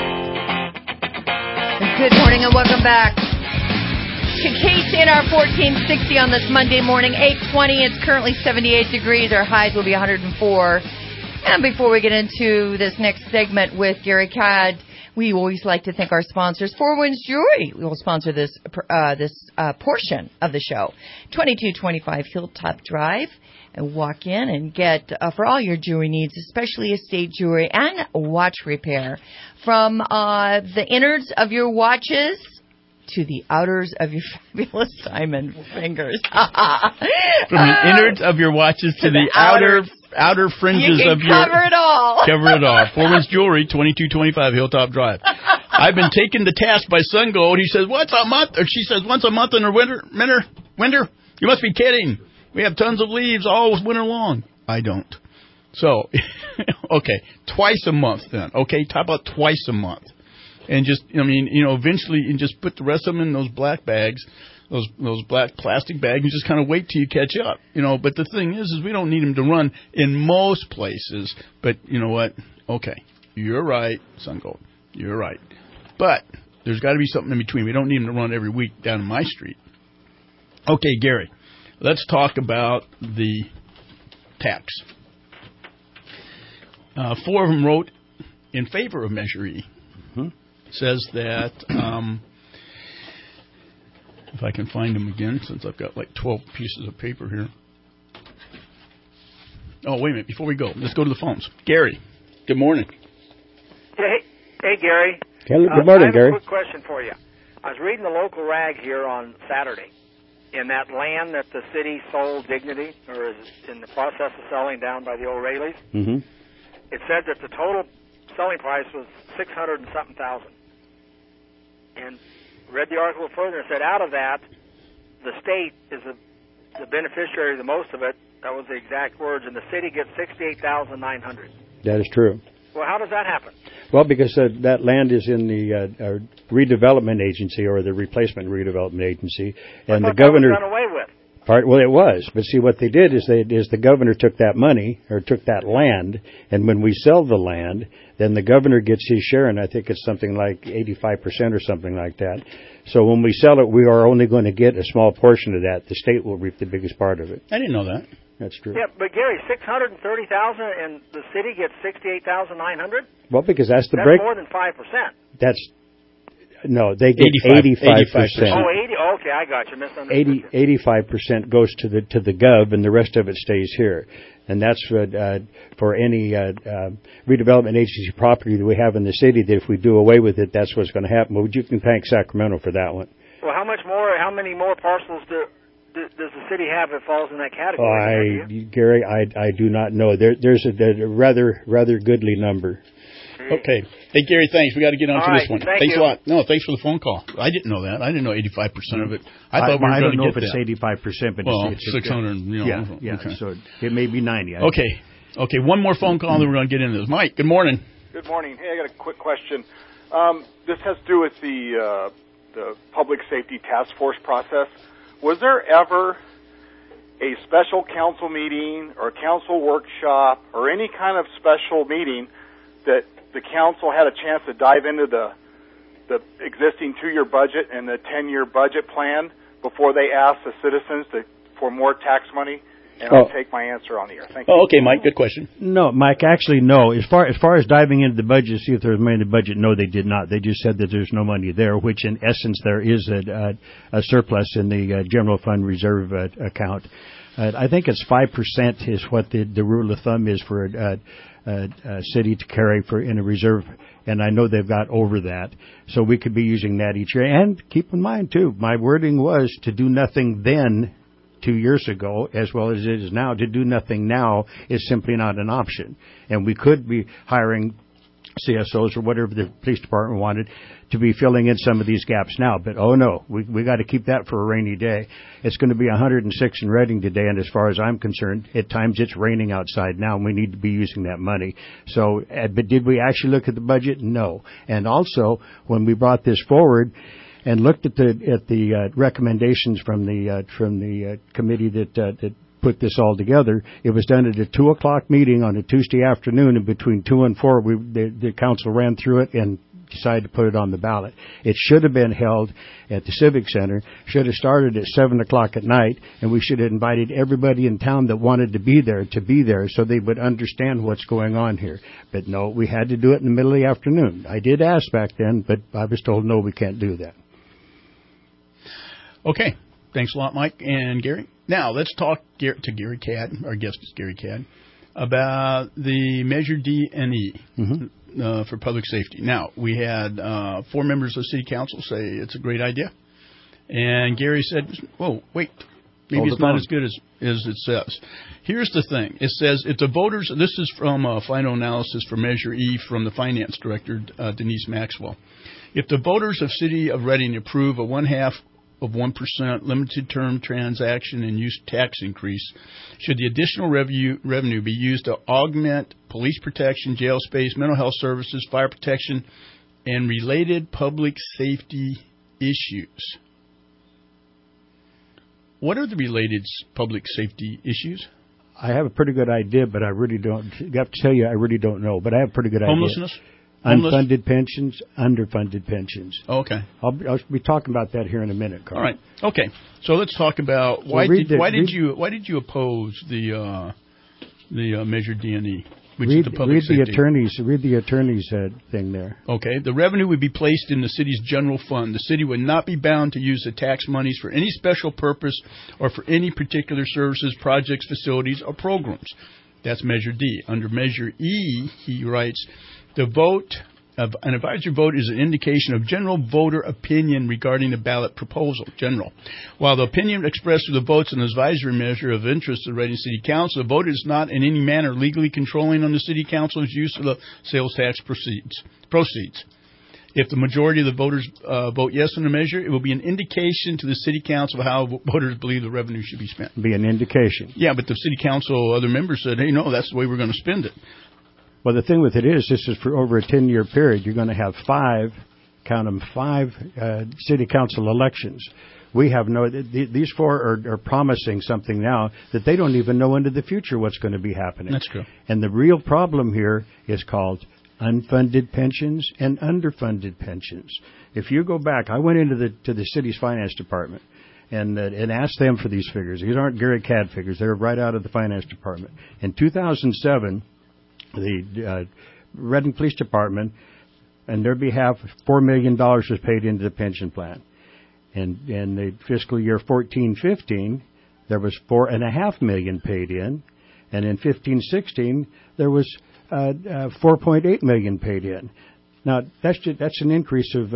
Good morning and welcome back to KCNR 1460 on this Monday morning, 8:20. It's currently 78 degrees. Our highs will be 104. And before we get into this next segment with Gary Cadd, we always like to thank our sponsors. Four Winds Jewelry will sponsor this portion of the show. 2225 Hilltop Drive. And walk in and get, for all your jewelry needs, especially estate jewelry and watch repair. From the innards of your watches to the outers of your fabulous diamond fingers. From the innards of your watches to the outer fringes of your... cover it all. Cover it all. Four Winds Jewelry, 2225 Hilltop Drive. I've been taken to task by Sun Gold. He says, once a month, or she says, once a month in the winter? You must be kidding. We have tons of leaves all winter long. I don't. So, okay, twice a month then. Okay, talk about twice a month. And just, eventually you just put the rest of them in those black bags, those black plastic bags, and just kind of wait till you catch up. But the thing is we don't need them to run in most places. But you know what? Okay, you're right, Sun Gold. You're right. But there's got to be something in between. We don't need them to run every week down my street. Okay, Gary. Let's talk about the tax. 4 of them wrote in favor of Measure E. Mm-hmm. Says that, if I can find them again, since I've got like 12 pieces of paper here. Oh, wait a minute. Before we go, let's go to the phones. Gary, good morning. Hey, Gary. Good morning, Gary. I have a quick question for you. I was reading the local rag here on Saturday. In that land that the city sold Dignity, or is in the process of selling down by the O'Reillys, mm-hmm. It said that the total selling price was $600 and something thousand. And read the article further and said out of that, the state is the beneficiary of the most of it. That was the exact words, and the city gets $68,900. That is true. Well, how does that happen? Well, because that land is in the redevelopment agency or the replacement redevelopment agency, and the governor. That was done away with. Well, it was. But see, what they did is the governor took that money, or took that land, and when we sell the land, then the governor gets his share, and I think it's something like 85% or something like that. So when we sell it, we are only going to get a small portion of that. The state will reap the biggest part of it. I didn't know that. That's true. Yeah, but Gary, 630,000 and the city gets 68,900. Well, because that's the That's break. more than 5%. No, they get 85%. Oh, 80. Okay, I got you. Misunderstood. 85% goes to the gov, and the rest of it stays here. And that's for any redevelopment agency property that we have in the city, that if we do away with it, that's what's going to happen. Well, you can thank Sacramento for that one. Well, how many more parcels does the city have that falls in that category? Gary, I do not know. There's a rather goodly number. Okay. Hey, Gary, thanks. We got to get on to this one. Thanks a lot. No, thanks for the phone call. I didn't know that. I didn't know 85% of it. I thought we were going to get that. I don't know if it's 85%, but it's 600. Yeah. Okay. So it may be 90. Okay. One more phone call, and then we're going to get into this. Mike, good morning. Good morning. Hey, I got a quick question. This has to do with the public safety task force process. Was there ever a special council meeting or council workshop or any kind of special meeting that the council had a chance to dive into the existing 2-year budget and the 10-year budget plan before they asked the citizens for more tax money? And I'll take my answer on the air. Thank you. Oh, okay, Mike. Good question. No, Mike, actually, no. As far as diving into the budget to see if there was money in the budget, no, they did not. They just said that there's no money there, which in essence there is a surplus in the general fund reserve account. I think it's 5% is what the rule of thumb is for a city to carry in a reserve, and I know they've got over that. So we could be using that each year. And keep in mind, too, my wording was to do nothing then 2 years ago, as well as it is now. To do nothing now is simply not an option. And we could be hiring CSOs or whatever the police department wanted to be filling in some of these gaps now. But, oh, no, we got to keep that for a rainy day. It's going to be 106 in Redding today, and as far as I'm concerned, at times it's raining outside now, and we need to be using that money. So, but did we actually look at the budget? No. And also, when we brought this forward and looked at the recommendations from the committee that put this all together, it was done at a 2:00 meeting on a Tuesday afternoon, and between 2 and 4, the council ran through it and decided to put it on the ballot. It should have been held at the Civic Center, should have started at 7:00 at night, and we should have invited everybody in town that wanted to be there so they would understand what's going on here. But no, we had to do it in the middle of the afternoon. I did ask back then, but I was told, no, we can't do that. Okay. Thanks a lot, Mike and Gary. Now, let's talk to Gary Cadd, our guest is Gary Cadd, about the Measure D&E for public safety. Now, we had 4 members of the City Council say it's a great idea. And Gary said, whoa, wait, maybe it's not as good as it says. Here's the thing. It says, if the voters, this is from a final analysis for Measure E from the Finance Director, Denise Maxwell. If the voters of City of Redding approve a 0.5% limited term transaction and use tax increase, should the additional revenue be used to augment police protection, jail space, mental health services, fire protection, and related public safety issues? What are the related public safety issues? I have a pretty good idea, but I really don't. I have to tell you, I really don't know. But I have a pretty good idea. Homelessness? Unfunded pensions, underfunded pensions. Oh, okay. I'll be talking about that here in a minute, Carl. All right. Okay. So let's talk about why did you oppose the Measure D&E, which is the public safety? Read the attorney's thing there. Okay. The revenue would be placed in the city's general fund. The city would not be bound to use the tax monies for any special purpose or for any particular services, projects, facilities, or programs. That's Measure D. Under Measure E, he writes, the vote of an advisory vote is an indication of general voter opinion regarding the ballot proposal, general. While the opinion expressed through the votes in the advisory measure of interest of the Redding City Council, the vote is not in any manner legally controlling on the City Council's use of the sales tax proceeds. If the majority of the voters vote yes on the measure, it will be an indication to the City Council of how voters believe the revenue should be spent. Be an indication. Yeah, but the City Council, other members said, hey, no, that's the way we're going to spend it. Well, the thing with it is, this is for over a 10-year period. You're going to have five City Council elections, We have no. These four are promising something now that they don't even know into the future what's going to be happening. That's true. And the real problem here is called unfunded pensions and underfunded pensions. If you go back, I went into the city's finance department and asked them for these figures. These aren't Gary Cadd figures. They're right out of the finance department. In 2007, the Reading Police Department, on their behalf, $4 million was paid into the pension plan. And in the fiscal year 14-15, there was $4.5 million paid in. And in 15-16, there was $4.8 million paid in. Now, that's an increase of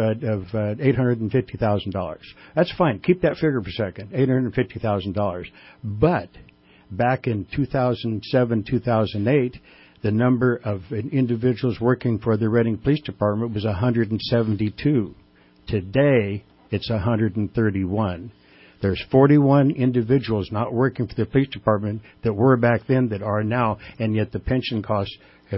$850,000. That's fine. Keep that figure for a second, $850,000. But back in 2007, 2008, the number of individuals working for the Reading Police Department was 172. Today, it's 131. There's 41 individuals not working for the police department that were back then that are now, and yet the pension costs have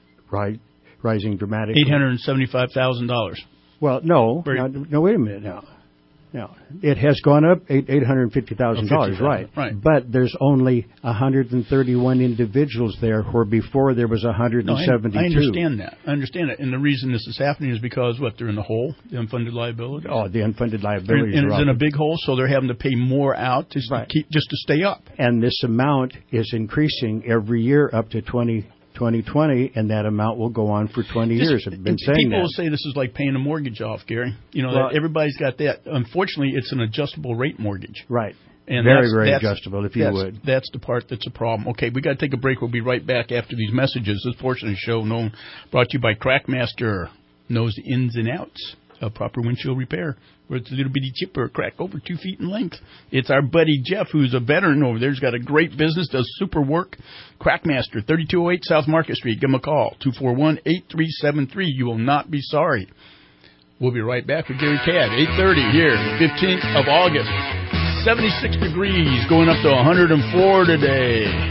rising dramatically. $875,000. Well, no, wait a minute now. Now, it has gone up $850,000, right? But there's only 131 individuals there, where before there was 172. No, I understand that. I understand it. And the reason this is happening is because, they're in the hole, the unfunded liability. Oh, the unfunded liabilities. And it's in a big hole, so they're having to pay more out to stay up. And this amount is increasing every year up to 2020, and that amount will go on for 20 years. I've been saying people that. will say this is like paying a mortgage off, Gary. That everybody's got that. Unfortunately, it's an adjustable rate mortgage. Right. And very adjustable, if you would. That's the part that's a problem. Okay, we got to take a break. We'll be right back after these messages. This portion of the show brought to you by Crackmaster. Knows the ins and outs of proper windshield repair, where it's a little bitty chip or a crack over 2 feet in length. It's our buddy Jeff, who's a veteran over there. He's got a great business, does super work. Crackmaster, 3208 South Market Street. Give him a call, 241-8373. You will not be sorry. We'll be right back with Gary Cadd, 8:30 here, 15th of August. 76 degrees, going up to 104 today.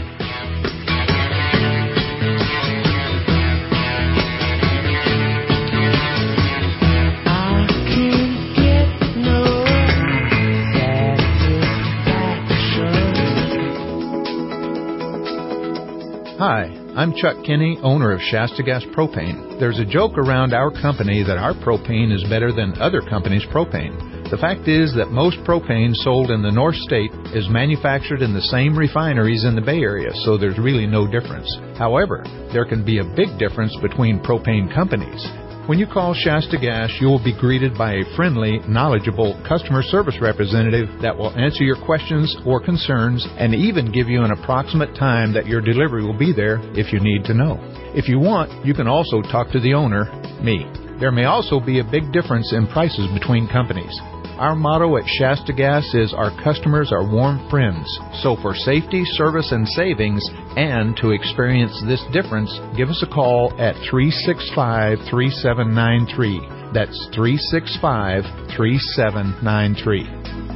Hi, I'm Chuck Kinney, owner of Shasta Gas Propane. There's a joke around our company that our propane is better than other companies' propane. The fact is that most propane sold in the North State is manufactured in the same refineries in the Bay Area, so there's really no difference. However, there can be a big difference between propane companies. When you call Shasta Gas, you will be greeted by a friendly, knowledgeable customer service representative that will answer your questions or concerns and even give you an approximate time that your delivery will be there if you need to know. If you want, you can also talk to the owner, me. There may also be a big difference in prices between companies. Our motto at Shasta Gas is our customers are warm friends. So for safety, service, and savings, and to experience this difference, give us a call at 365-3793. That's 365-3793.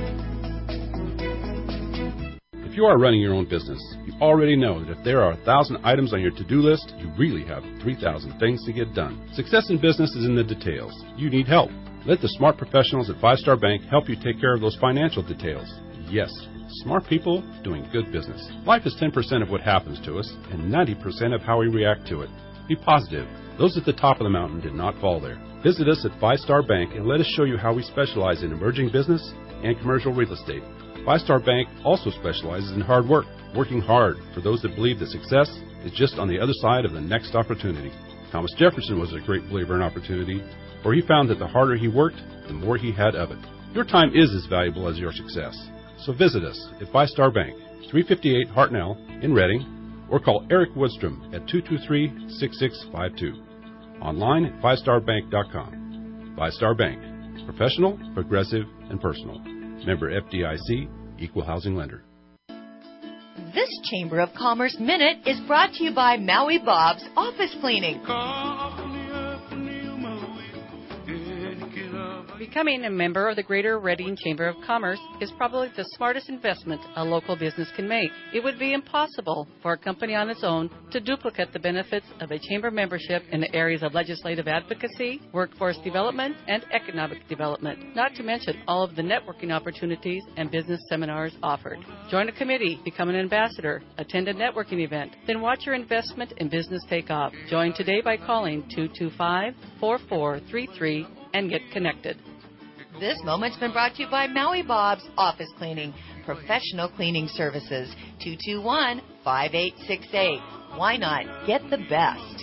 If you are running your own business, you already know that if there are 1,000 items on your to-do list, you really have 3,000 things to get done. Success in business is in the details. You need help. Let the smart professionals at Five Star Bank help you take care of those financial details. Yes, smart people doing good business. Life is 10% of what happens to us and 90% of how we react to it. Be positive. Those at the top of the mountain did not fall there. Visit us at Five Star Bank and let us show you how we specialize in emerging business and commercial real estate. Five Star Bank also specializes in hard work, working hard for those that believe that success is just on the other side of the next opportunity. Thomas Jefferson was a great believer in opportunity, for he found that the harder he worked, the more he had of it. Your time is as valuable as your success. So visit us at Five Star Bank, 358 Hartnell in Reading, or call Eric Woodstrom at 223-6652. Online at fivestarbank.com. Five Star Bank. Professional, progressive, and personal. Member FDIC, Equal Housing Lender. This Chamber of Commerce Minute is brought to you by Maui Bob's Office Cleaning. Becoming a member of the Greater Reading Chamber of Commerce is probably the smartest investment a local business can make. It would be impossible for a company on its own to duplicate the benefits of a chamber membership in the areas of legislative advocacy, workforce development, and economic development, not to mention all of the networking opportunities and business seminars offered. Join a committee, become an ambassador, attend a networking event, then watch your investment in business take off. Join today by calling 225-4433 and get connected. This moment's been brought to you by Maui Bob's Office Cleaning, professional cleaning services. 221-5868. Why not get the best?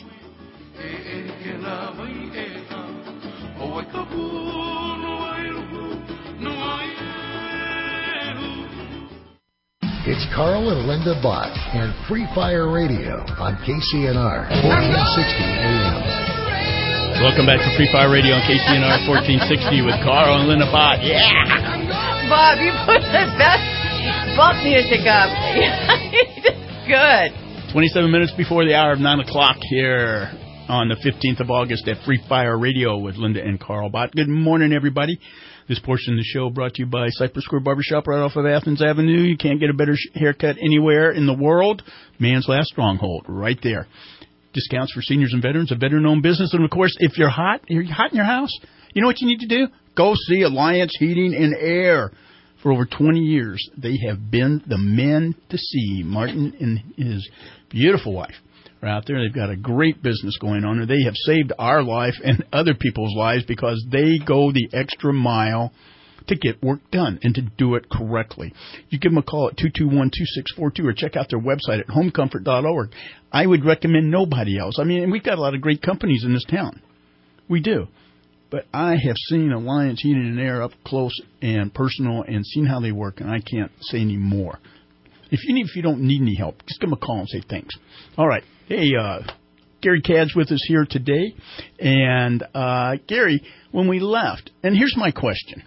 It's Carl and Linda Bott and Free Fire Radio on KCNR 1460 AM. Welcome back to Free Fire Radio on KCNR 1460 with Carl and Linda Bott. Yeah! Bob, you put the best bump music up. Good. 27 minutes before the hour of 9 o'clock here on the 15th of August at Free Fire Radio with Linda and Carl Bott. Good morning, everybody. This portion of the show brought to you by Cypress Square Barbershop right off of Athens Avenue. You can't get a better haircut anywhere in the world. Man's Last Stronghold, right there. Discounts for seniors and veterans, a veteran-owned business. And, of course, if you're hot in your house, you know what you need to do? Go see Alliance Heating and Air. For over 20 years, they have been the men to see. Martin and his beautiful wife are out there. They've got a great business going on. And they have saved our life and other people's lives because they go the extra mile to get work done and to do it correctly. You give them a call at 221-2642 or check out their website at homecomfort.org. I would recommend nobody else. I mean, we've got a lot of great companies in this town. We do. But I have seen Alliance Heating and Air up close and personal and seen how they work, and I can't say any more. If you don't need any help, just give them a call and say thanks. All right. Hey, Gary Cad's with us here today. And, Gary, when we left, and here's my question.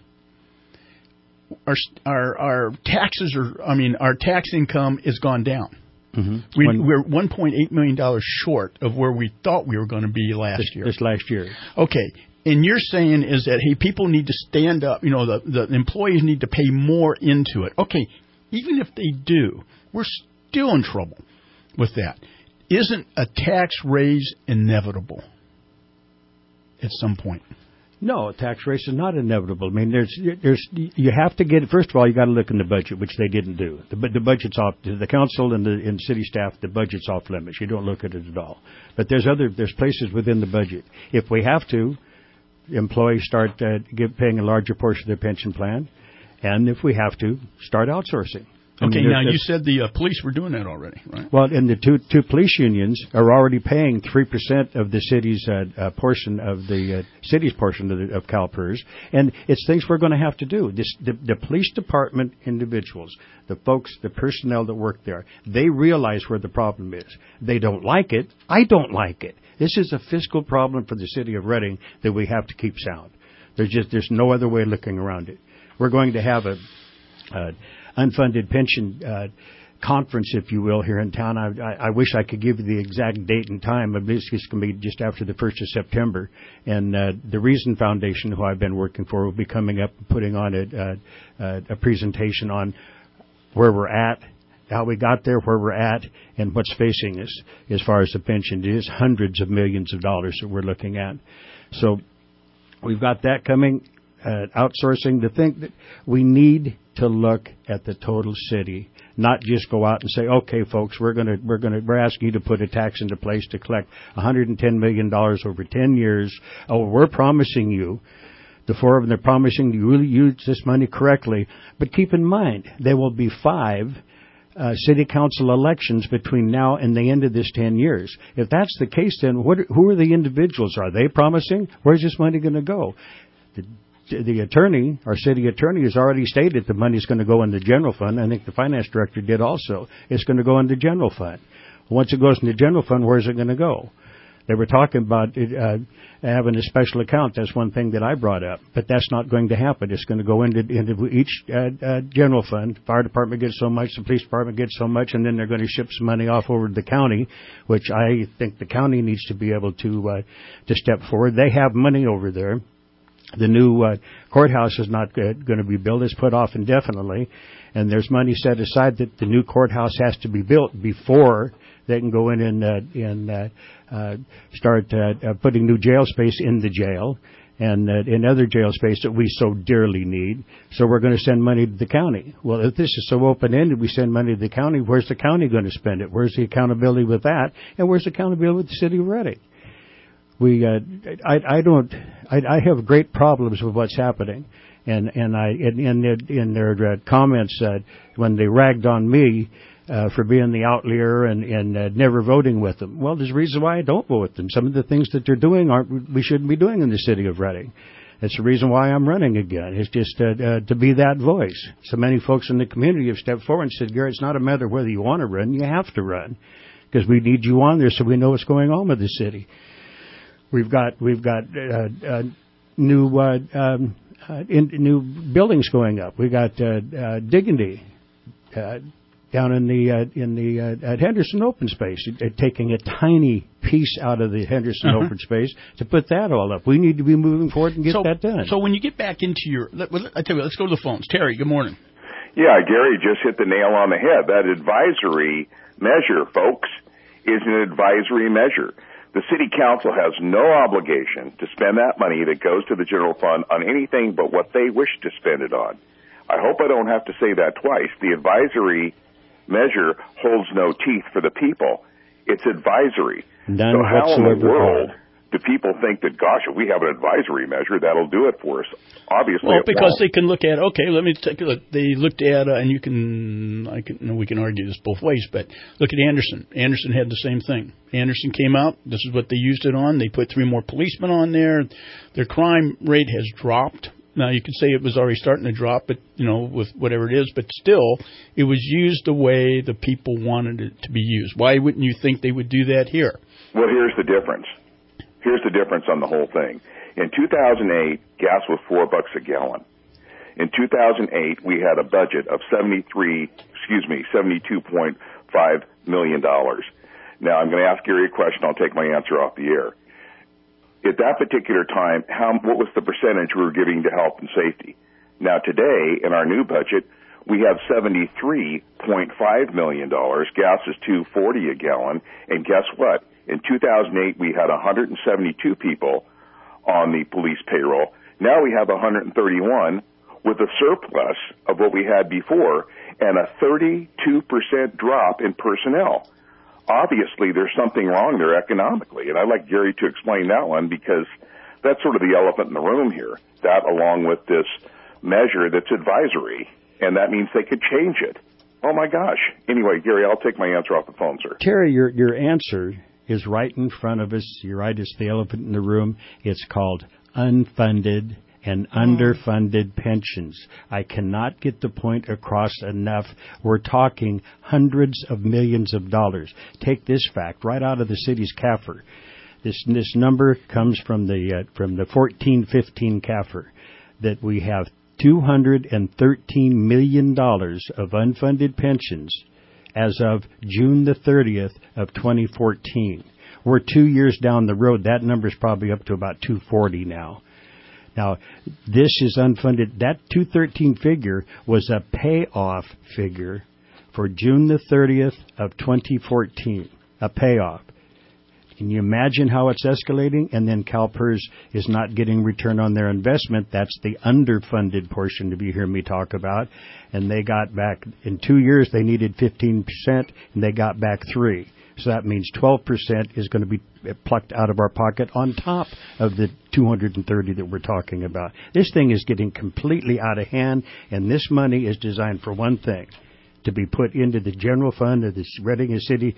Our taxes our tax income has gone down. Mm-hmm. We're $1.8 million short of where we thought we were going to be last year. This last year. Okay. And you're saying is that, hey, people need to stand up. You know, the employees need to pay more into it. Okay. Even if they do, we're still in trouble with that. Isn't a tax raise inevitable at some point? No, a tax raise is not inevitable. I mean, you have to get, first of all, you got to look in the budget, which they didn't do. The budget's off, the council and city staff, the budget's off limits. You don't look at it at all. But there's places within the budget. If we have to, employees start paying a larger portion of their pension plan, and if we have to, start outsourcing. Okay, now you said the police were doing that already, right? Well, and the two police unions are already paying 3% of the city's portion of the city's portion of CalPERS, and it's things we're going to have to do. The police department individuals, the folks, the personnel that work there, they realize where the problem is. They don't like it. I don't like it. This is a fiscal problem for the city of Reading that we have to keep sound. There's no other way of looking around it. We're going to have a unfunded pension conference, if you will, here in town. I wish I could give you the exact date and time, but it's going to be just after the 1st of September. And the Reason Foundation, who I've been working for, will be coming up and putting on a presentation on where we're at, how we got there, where we're at, and what's facing us as far as the pension. It is hundreds of millions of dollars that we're looking at. So we've got that coming. Outsourcing, the thing that we need to look at the total city, not just go out and say, okay, folks, we're asking you to put a tax into place to collect $110 million over 10 years. Oh, we're promising you, the four of them, they're promising you will use this money correctly. But keep in mind, there will be 5 city council elections between now and the end of this 10 years. If that's the case, then who are the individuals? Are they promising? Where's this money going to go? The attorney, our city attorney, has already stated the money's going to go in the general fund. I think the finance director did also. It's going to go in the general fund. Once it goes in the general fund, where's it going to go? They were talking about having a special account. That's one thing that I brought up. But that's not going to happen. It's going to go into each general fund. Fire department gets so much, the police department gets so much, and then they're going to ship some money off over to the county, which I think the county needs to be able to step forward. They have money over there. The new courthouse is not going to be built. It's put off indefinitely, and there's money set aside that the new courthouse has to be built before they can go in and start putting new jail space in the jail and in other jail space that we so dearly need. So we're going to send money to the county. Well, if this is so open-ended, we send money to the county, where's the county going to spend it? Where's the accountability with that? And where's the accountability with the city of Reading? I have great problems with what's happening. And in their comments, when they ragged on me, for being the outlier and never voting with them. Well, there's a reason why I don't vote with them. Some of the things that they're doing we shouldn't be doing in the city of Reading. That's the reason why I'm running again. It's just to be that voice. So many folks in the community have stepped forward and said, Gary, it's not a matter of whether you want to run, you have to run. Because we need you on there so we know what's going on with the city. We've got new buildings going up. We got Dignity down in the at Henderson Open Space, taking a tiny piece out of the Henderson Open Space to put that all up. We need to be moving forward and get that done. So when you get back into your, I tell you, let's go to the phones. Terry, good morning. Yeah, Gary just hit the nail on the head. That advisory measure, folks, is an advisory measure. The city council has no obligation to spend that money that goes to the general fund on anything but what they wish to spend it on. I hope I don't have to say that twice. The advisory measure holds no teeth for the people. It's advisory. None so how in the world whatsoever. Do people think that, gosh, if we have an advisory measure, that'll do it for us? Obviously, well, it because won't. they can look at, okay, let me take a look. They looked at, and we can argue this both ways, but look at Anderson. Anderson had the same thing. Anderson came out. This is what they used it on. They put 3 more policemen on there. Their crime rate has dropped. Now, you could say it was already starting to drop, but with whatever it is, but still, it was used the way the people wanted it to be used. Why wouldn't you think they would do that here? Well, here's the difference. Here's the difference on the whole thing. In 2008, gas was $4 a gallon. In 2008, we had a budget of $72.5 million. Now, I'm going to ask Gary a question. I'll take my answer off the air. At that particular time, what was the percentage we were giving to health and safety? Now, today, in our new budget, we have $73.5 million. Gas is $2.40 a gallon. And guess what? In 2008, we had 172 people on the police payroll. Now we have 131 with a surplus of what we had before and a 32% drop in personnel. Obviously, there's something wrong there economically, and I'd like Gary to explain that one because that's sort of the elephant in the room here. That along with this measure that's advisory, and that means they could change it. Oh, my gosh. Anyway, Gary, I'll take my answer off the phone, sir. Terry, your answer is right in front of us. You're right, it's the elephant in the room. It's called unfunded and underfunded pensions. I cannot get the point across enough. We're talking hundreds of millions of dollars. Take this fact right out of the city's CAFR. This number comes from the 1415 CAFR, that we have $213 million of unfunded pensions as of June the 30th of 2014. We're 2 years down the road. That number's probably up to about 240 now. Now, this is unfunded. That 213 figure was a payoff figure for June the 30th of 2014. A payoff. Can you imagine how it's escalating? And then CalPERS is not getting return on their investment. That's the underfunded portion that you hear me talk about. And they got back, in 2 years, they needed 15%, and they got back 3%. So that means 12% is going to be plucked out of our pocket on top of the 230 that we're talking about. This thing is getting completely out of hand, and this money is designed for one thing, to be put into the general fund of the Reading City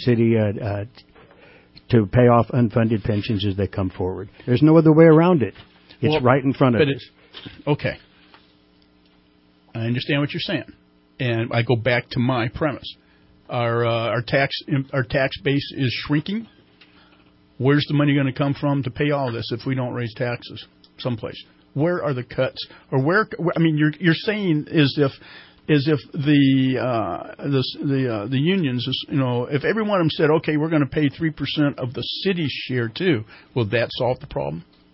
to pay off unfunded pensions as they come forward. There's no other way around it. It's right in front of us. Okay. I understand what you're saying. And I go back to my premise. Our tax base is shrinking. Where's the money going to come from to pay all this if we don't raise taxes someplace? Where are the cuts? Or where? I mean, you're saying as if the unions, if every one of them said, okay, we're going to pay 3% of the city's share too, will that solve the problem?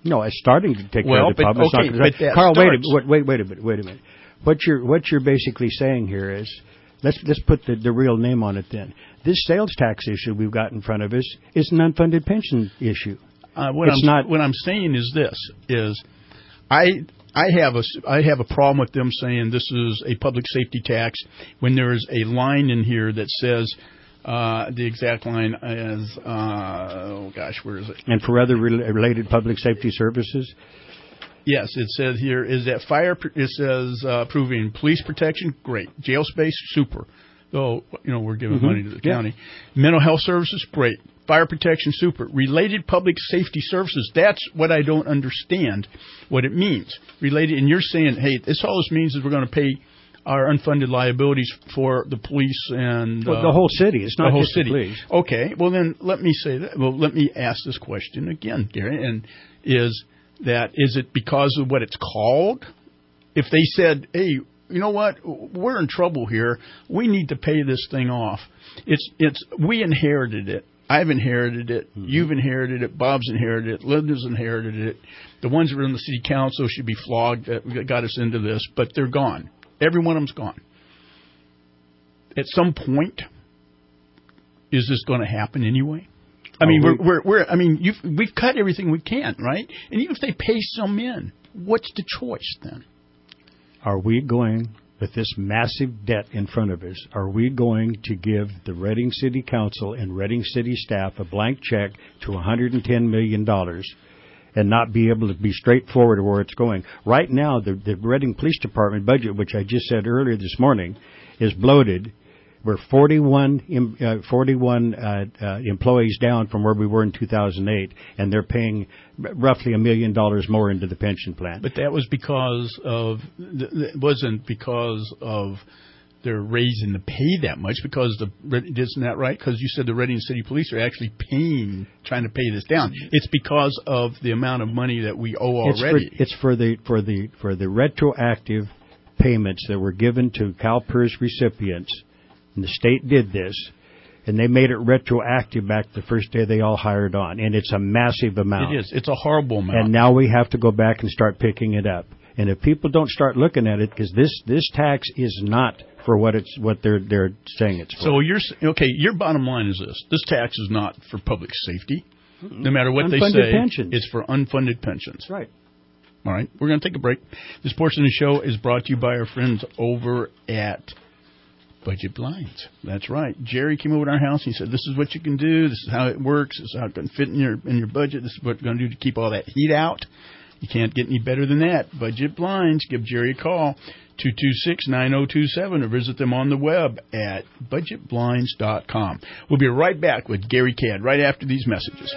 No, it's starting to take care of the but, problem. okay, but that Carl, starts. wait a minute. What you're basically saying here is, let's put the real name on it then. This sales tax issue we've got in front of us is an unfunded pension issue. What I'm saying is this: I have a problem with them saying this is a public safety tax when there is a line in here that says the exact line is where is it? And for other related public safety services. Yes, it says here is that fire. It says approving police protection, great. Jail space, super. Though we're giving money to the county. Mental health services, great. Fire protection, super. Related public safety services. That's what I don't understand. What it means. Related, and you're saying, hey, all this means is we're going to pay our unfunded liabilities for the police and the whole city. It's not the whole just city. The police. Okay. Well, then let me say that. Well, let me ask this question again, Gary. And is it because of what it's called? If they said, hey, you know what, we're in trouble here, we need to pay this thing off. We inherited it. I've inherited it. You've inherited it. Bob's inherited it. Linda's inherited it. The ones that are in the city council should be flogged that got us into this, but they're gone. Every one of them's gone. At some point, is this going to happen anyway? I mean, we've cut everything we can, right? And even if they pay some in, what's the choice then? Are we going, with this massive debt in front of us, are we going to give the Reading City Council and Reading City staff a blank check to $110 million and not be able to be straightforward to where it's going? Right now, the Reading Police Department budget, which I just said earlier this morning, is bloated. We're 41 employees down from where we were in 2008, and they're paying roughly $1 million more into the pension plan. But that was because of it wasn't because of they're raising the pay that much. Because isn't that right? Because you said the Reading City Police are actually trying to pay this down. It's because of the amount of money that we owe already. It's for the retroactive payments that were given to CalPERS recipients. And the state did this, and they made it retroactive back the first day they all hired on. And it's a massive amount. It is. It's a horrible amount. And now we have to go back and start picking it up. And if people don't start looking at it, because this tax is not for what they're saying it's for. So your bottom line is this. This tax is not for public safety. No matter what they say, pensions. It's for unfunded pensions. That's right. All right. We're going to take a break. This portion of the show is brought to you by our friends over at Budget Blinds. That's right. Jerry came over to our house and he said, this is what you can do. This is how it works. This is how it can fit in your budget. This is what we're going to do to keep all that heat out. You can't get any better than that. Budget Blinds. Give Jerry a call, 226-9027, or visit them on the web at budgetblinds.com. We'll be right back with Gary Cadd right after these messages.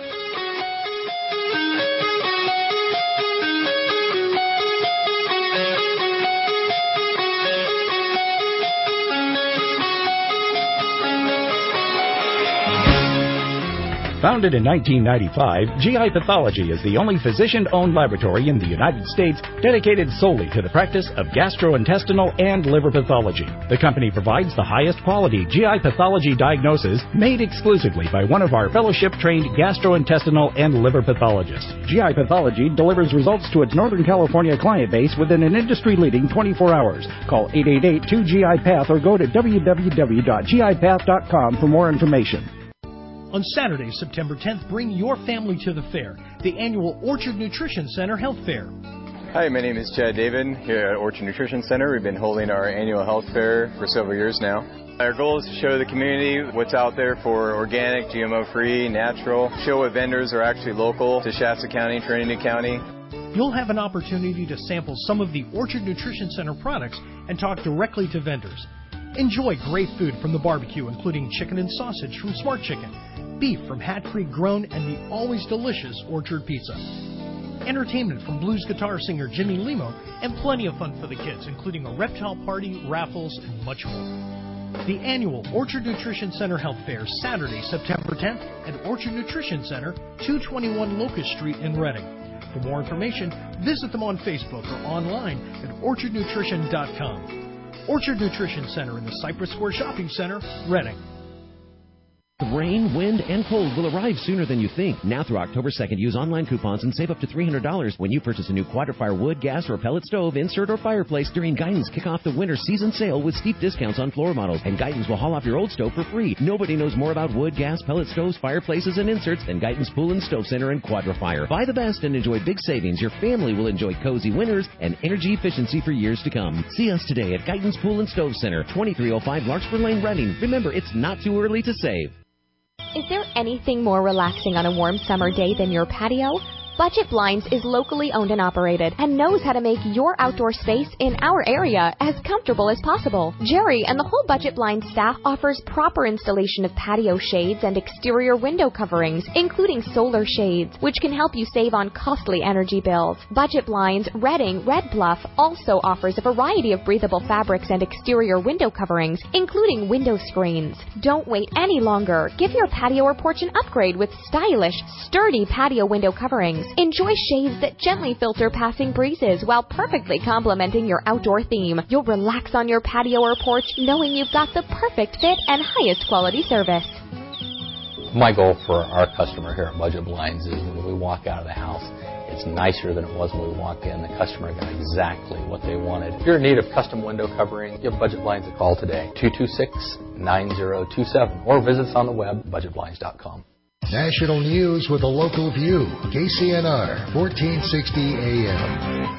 Founded in 1995, GI Pathology is the only physician-owned laboratory in the United States dedicated solely to the practice of gastrointestinal and liver pathology. The company provides the highest quality GI pathology diagnosis made exclusively by one of our fellowship-trained gastrointestinal and liver pathologists. GI Pathology delivers results to its Northern California client base within an industry-leading 24 hours. Call 888-2GI-PATH or go to www.gipath.com for more information. On Saturday, September 10th, bring your family to the fair, the annual Orchard Nutrition Center Health Fair. Hi, my name is Chad David here at Orchard Nutrition Center. We've been holding our annual health fair for several years now. Our goal is to show the community what's out there for organic, GMO-free, natural, show what vendors are actually local to Shasta County, Trinity County. You'll have an opportunity to sample some of the Orchard Nutrition Center products and talk directly to vendors. Enjoy great food from the barbecue, including chicken and sausage from Smart Chicken, beef from Hat Creek Grown, and the always delicious Orchard Pizza. Entertainment from blues guitar singer Jimmy Limo, and plenty of fun for the kids, including a reptile party, raffles, and much more. The annual Orchard Nutrition Center Health Fair, Saturday, September 10th at Orchard Nutrition Center, 221 Locust Street in Reading. For more information, visit them on Facebook or online at orchardnutrition.com. Orchard Nutrition Center in the Cypress Square Shopping Center, Reading. The rain, wind, and cold will arrive sooner than you think. Now through October 2nd, use online coupons and save up to $300 when you purchase a new Quadra-Fire wood, gas, or pellet stove, insert, or fireplace. During Guidance, kick off the winter season sale with steep discounts on floor models, and Guidance will haul off your old stove for free. Nobody knows more about wood, gas, pellet stoves, fireplaces, and inserts than Guidance Pool and Stove Center and Quadra-Fire. Buy the best and enjoy big savings. Your family will enjoy cozy winters and energy efficiency for years to come. See us today at Guidance Pool and Stove Center, 2305 Larkspur Lane, Reading. Remember, it's not too early to save. Is there anything more relaxing on a warm summer day than your patio? Budget Blinds is locally owned and operated and knows how to make your outdoor space in our area as comfortable as possible. Jerry and the whole Budget Blinds staff offers proper installation of patio shades and exterior window coverings, including solar shades, which can help you save on costly energy bills. Budget Blinds, Reading, Red Bluff also offers a variety of breathable fabrics and exterior window coverings, including window screens. Don't wait any longer. Give your patio or porch an upgrade with stylish, sturdy patio window coverings. Enjoy shades that gently filter passing breezes while perfectly complementing your outdoor theme. You'll relax on your patio or porch knowing you've got the perfect fit and highest quality service. My goal for our customer here at Budget Blinds is when we walk out of the house, it's nicer than it was when we walked in. The customer got exactly what they wanted. If you're in need of custom window covering, give Budget Blinds a call today, 226-9027, or visit us on the web, budgetblinds.com. National news with a local view. KCNR, 1460 AM.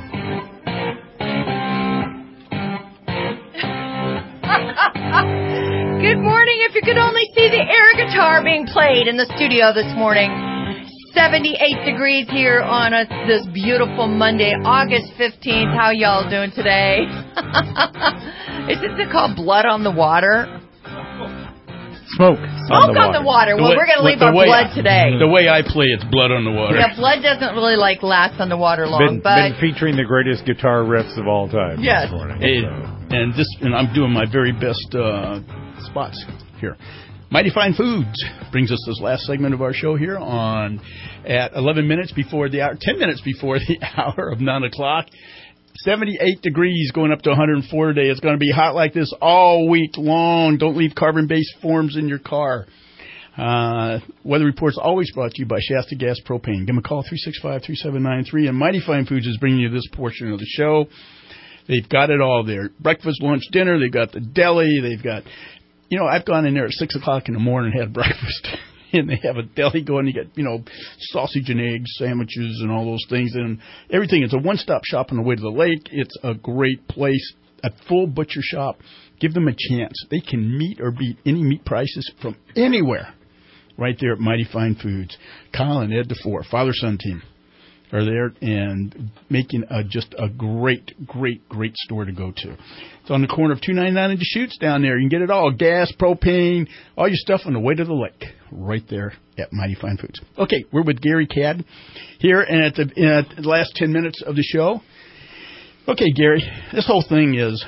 Good morning. If you could only see the air guitar being played in the studio this morning. 78 degrees here on this beautiful Monday, August 15th. How y'all doing today? Isn't it called Blood on the Water? Smoke on the water. Well, we're going to leave our blood today. The way I play, it's blood on the water. Yeah, blood doesn't really last on the water long. Been featuring the greatest guitar riffs of all time. Yes. This morning, and I'm doing my very best spots here. Mighty Fine Foods brings us this last segment of our show here at 11 minutes before the hour, 10 minutes before the hour of 9 o'clock. 78 degrees going up to 104 today. It's going to be hot like this all week long. Don't leave carbon-based forms in your car. Weather reports always brought to you by Shasta Gas Propane. Give them a call, 365-3793. And Mighty Fine Foods is bringing you this portion of the show. They've got it all there. Breakfast, lunch, dinner. They've got the deli. They've got, I've gone in there at 6 o'clock in the morning and had breakfast. And they have a deli going. You get, sausage and eggs, sandwiches, and all those things, and everything. It's a one-stop shop on the way to the lake. It's a great place, a full butcher shop. Give them a chance. They can meet or beat any meat prices from anywhere right there at Mighty Fine Foods. Kyle and Ed DeFore, father-son team, are there and making just a great store to go to. It's on the corner of 299 and Deschutes down there. You can get it all, gas, propane, all your stuff on the way to the lake, right there at Mighty Fine Foods. Okay, we're with Gary Cadd here, and at the last 10 minutes of the show. Okay, Gary, this whole thing is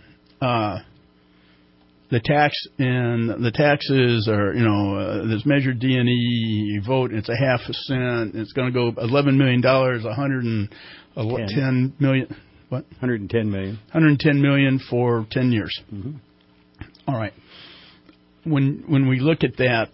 the taxes are, this measured D&E vote, it's a half a cent. It's going to go $11 million, $110 million. What? $110 million. $110 million for 10 years. Mm-hmm. All right. When we look at that,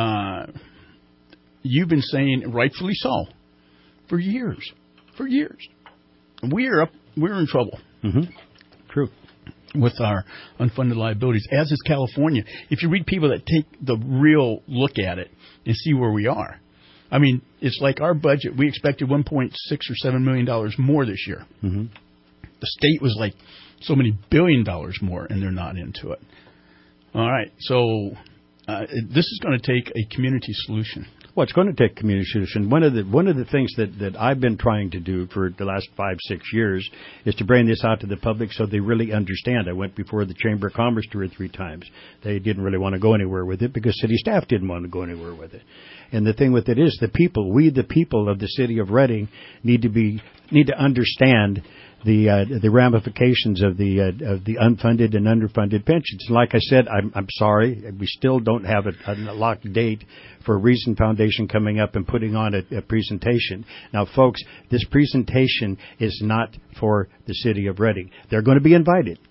you've been saying, rightfully so, for years. We're in trouble. Mm-hmm. True. With our unfunded liabilities, as is California. If you read people that take the real look at it and see where we are, I mean, it's like our budget. We expected $1.6 or $7 million more this year. Mm-hmm. The state was like so many $1 billion more, and they're not into it. All right, so this is going to take a community solution. Well, it's going to take community solution. One of the things that I've been trying to do for the last 5-6 years is to bring this out to the public so they really understand. I went before the Chamber of Commerce 2 or 3 times. They didn't really want to go anywhere with it because city staff didn't want to go anywhere with it. And the thing with it is the people of the city of Reading need to understand the ramifications of the unfunded and underfunded pensions. And like I said, I'm sorry, we still don't have a locked date for Reason Foundation coming up and putting on a presentation. Now, folks, this presentation is not for the city of Reading. They're going to be invited.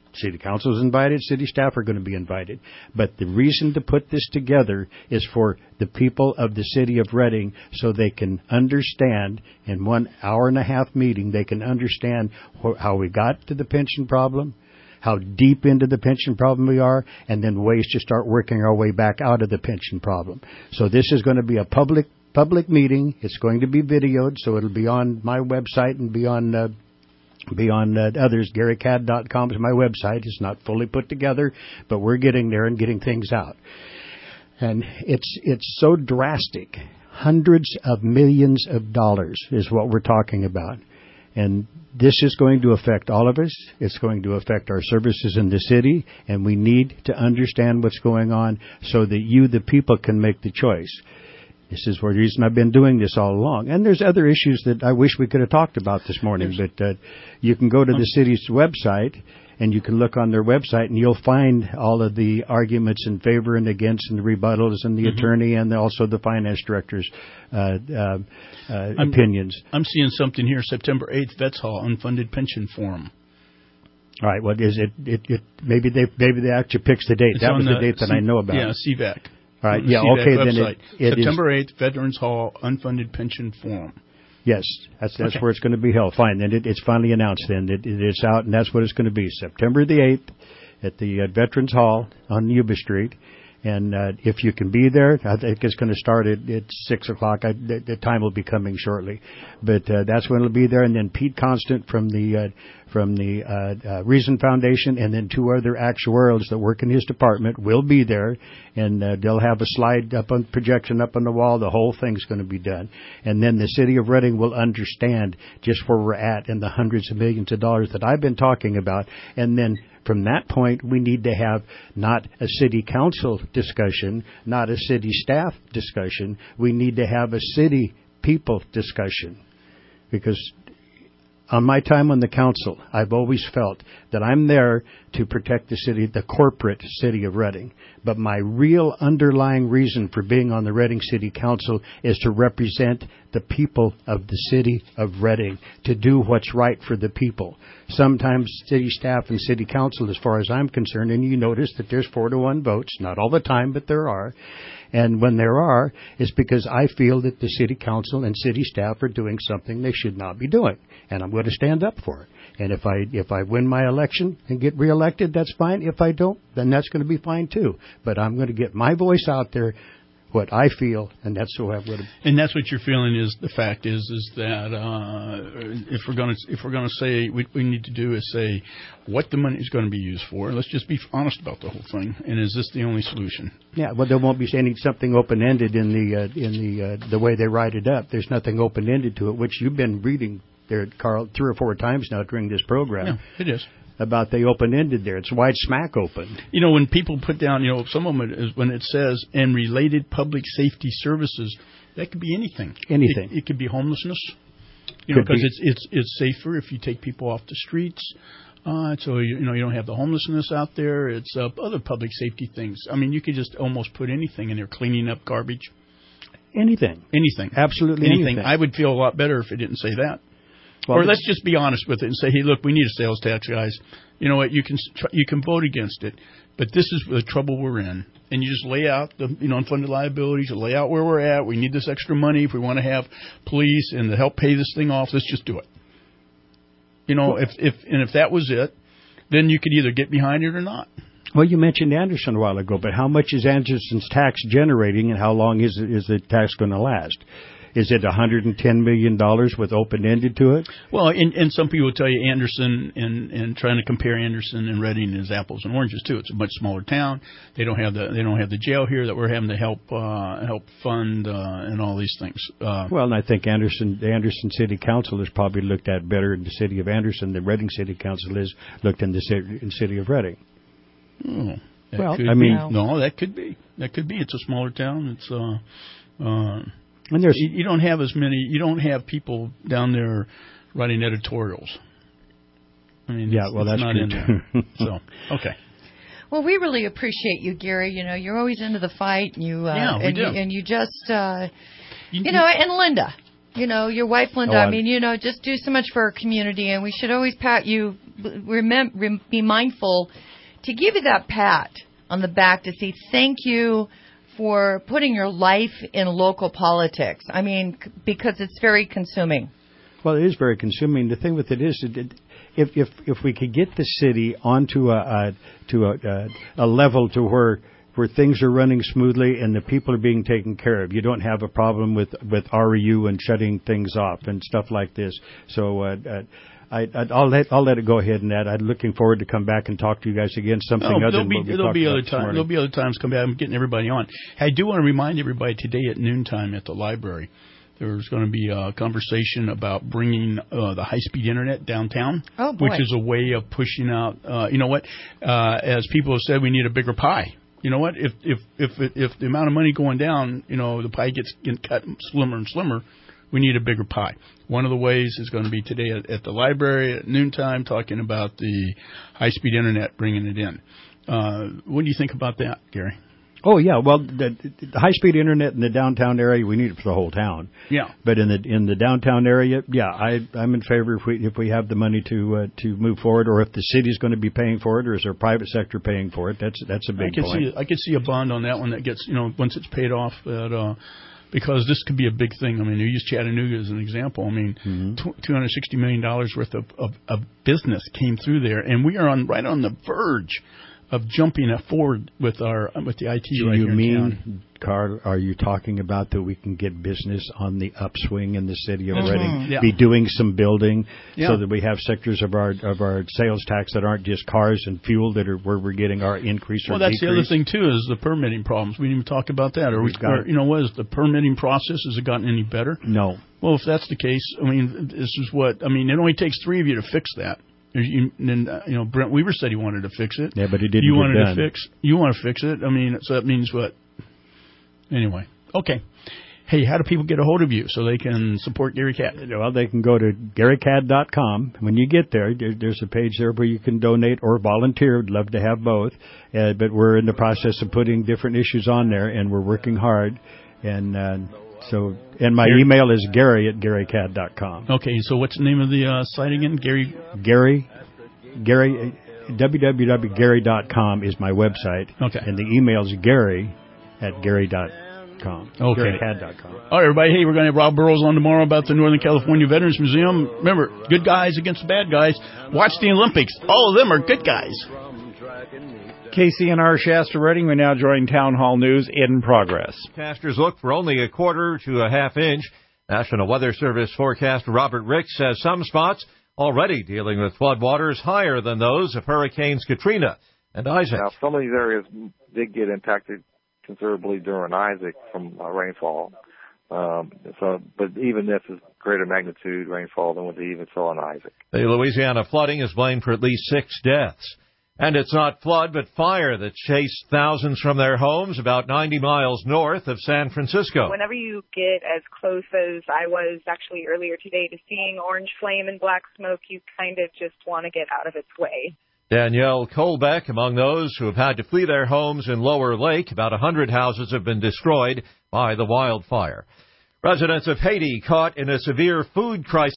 City council is invited, city staff are going to be invited. But the reason to put this together is for the people of the city of Reading so they can understand in 1 hour and a half meeting, they can understand how we got to the pension problem, how deep into the pension problem we are, and then ways to start working our way back out of the pension problem. So this is going to be a public meeting. It's going to be videoed, so it'll be on my website and be on others. GaryCAD.com is my website. It's not fully put together, but we're getting there and getting things out. And it's so drastic. Hundreds of millions of dollars is what we're talking about. And this is going to affect all of us. It's going to affect our services in the city, and we need to understand what's going on so that you, the people, can make the choice. This is the reason I've been doing this all along. And there's other issues that I wish we could have talked about this morning, but you can go to the city's website, and you can look on their website, and you'll find all of the arguments in favor and against and the rebuttals and the attorney and also the finance director's opinions. I'm seeing something here, September 8th, Vets Hall, unfunded pension forum. All right, what is it? Maybe they actually picks the date. That was the date that I know about. Yeah, CVAC. All right, yeah, CVAC okay, website. then September 8th, Veterans Hall, unfunded pension forum. Yes, that's where it's going to be held. Fine, then it's finally announced then. It's out, and that's what it's going to be. September the 8th at the Veterans Hall on Yuba Street. And if you can be there, I think it's going to start at 6 o'clock. The time will be coming shortly. But that's when it'll be there. And then Pete Constant from the Reason Foundation and then 2 other actuarials that work in his department will be there. And they'll have a slide up on projection up on the wall. The whole thing's going to be done. And then the city of Reading will understand just where we're at and the hundreds of millions of dollars that I've been talking about. And then from that point, we need to have not a city council discussion, not a city staff discussion. We need to have a city people discussion. Because on my time on the council, I've always felt that I'm there to protect the city, the corporate city of Reading. But my real underlying reason for being on the Reading City Council is to represent the people of the city of Reading, to do what's right for the people. Sometimes city staff and city council, as far as I'm concerned, and you notice that there's 4-1 votes, not all the time, but there are. And when there are, it's because I feel that the city council and city staff are doing something they should not be doing. And I'm going to stand up for it. And if I win my election and get reelected, that's fine. If I don't, then that's going to be fine too. But I'm going to get my voice out there, what I feel, and that's what I'm going to. And that's what you're feeling is the fact is that if we're going to say what we need to do is say what the money is going to be used for. Let's just be honest about the whole thing. And is this the only solution? Yeah. Well, there won't be something open ended in the way they write it up. There's nothing open ended to it, which you've been reading there, Carl, 3 or 4 times now during this program. Yeah, it is. About the open-ended there. It's wide smack open. You know, when people put down, some of them is when it says, and related public safety services, that could be anything. Anything. It could be homelessness, because it's safer if you take people off the streets. So, you don't have the homelessness out there. It's other public safety things. I mean, you could just almost put anything in there, cleaning up garbage. Anything. Absolutely anything. I would feel a lot better if it didn't say that. Well, or let's just be honest with it and say, hey, look, we need a sales tax, guys. You know what? You can vote against it, but this is the trouble we're in. And you just lay out the unfunded liabilities. You lay out where we're at. We need this extra money if we want to have police and to help pay this thing off. Let's just do it. If that was it, then you could either get behind it or not. Well, you mentioned Anderson a while ago, but how much is Anderson's tax generating, and how long is the tax going to last? Is it $110 million with open-ended to it? Well, and some people will tell you Anderson and trying to compare Anderson and Reading as apples and oranges too. It's a much smaller town. They don't have the jail here that we're having to help fund and all these things. Well, and I think the Anderson City Council is probably looked at better in the city of Anderson than Reading City Council is looked in the city of Reading. Oh, well, that could be. It's a smaller town. It's and you don't have as many. You don't have people down there writing editorials. I mean, yeah, well, that's not true. in there. So, okay. Well, we really appreciate you, Gary. You're always into the fight. We do. And you just, and Linda. Your wife, Linda. Just do so much for our community, and we should always pat you be mindful to give you that pat on the back to say thank you for putting your life in local politics. I mean, because it's very consuming. Well, it is very consuming. The thing with it is, if we could get the city onto a level to where things are running smoothly and the people are being taken care of, you don't have a problem with REU and shutting things off and stuff like this. So I'll let it go ahead and that. I'm looking forward to come back and talk to you guys again. There'll be other times come back. I'm getting everybody on. Hey, I do want to remind everybody today at noontime at the library, there's going to be a conversation about bringing the high-speed internet downtown, which is a way of pushing out. As people have said, we need a bigger pie. You know what? If the amount of money going down, the pie gets cut slimmer and slimmer, we need a bigger pie. One of the ways is going to be today at the library at noontime, talking about the high-speed internet, bringing it in. What do you think about that, Gary? Oh yeah, well, the high-speed internet in the downtown area, we need it for the whole town. Yeah. But in the downtown area, yeah, I'm in favor if we have the money to move forward, or if the city's going to be paying for it, or is there private sector paying for it? That's a big point. I could see a bond on that one that gets once it's paid off. Because this could be a big thing. I mean, you use Chattanooga as an example. I mean, $260 million worth of business came through there, and we are right on the verge of jumping forward with the IT right here in town. Carl, are you talking about that we can get business on the upswing in the city of Reading? Yeah. Be doing some building so that we have sectors of our sales tax that aren't just cars and fuel that are where we're getting our increase or decrease. Well, that's the other thing too, is the permitting problems. We didn't even talk about that. What is the permitting process? Has it gotten any better? No. Well, if that's the case, I mean, it only takes three of you to fix that. And Brent Weaver said he wanted to fix it. Yeah, but he didn't. You want to fix it. I mean, so that means what? Anyway, okay. Hey, how do people get a hold of you so they can support Gary Cadd? Well, they can go to GaryCadd.com. When you get there, there's a page there where you can donate or volunteer. We'd love to have both. But we're in the process of putting different issues on there, and we're working hard. And and my email is Gary@GaryCadd.com. Okay, so what's the name of the site again? Gary, www.gary.com is my website. Okay. And the email is Gary@Gary.com. Okay. GaryCadd.com. All right, everybody. Hey, we're going to have Rob Burrows on tomorrow about the Northern California Veterans Museum. Remember, good guys against the bad guys. Watch the Olympics. All of them are good guys. KCNR Shasta Reading. We now join Town Hall News in progress. Forecasters look for only a quarter to a half inch. National Weather Service forecaster Robert Ricks says some spots already dealing with floodwaters higher than those of Hurricanes Katrina and Isaac. Now, some of these areas did get impacted considerably during Isaac from rainfall. But even this is greater magnitude rainfall than what they even saw in Isaac. The Louisiana flooding is blamed for at least 6 deaths. And it's not flood, but fire that chased thousands from their homes about 90 miles north of San Francisco. Whenever you get as close as I was actually earlier today to seeing orange flame and black smoke, you kind of just want to get out of its way. Danielle Colbeck among those who have had to flee their homes in Lower Lake. About 100 houses have been destroyed by the wildfire. Residents of Haiti caught in a severe food crisis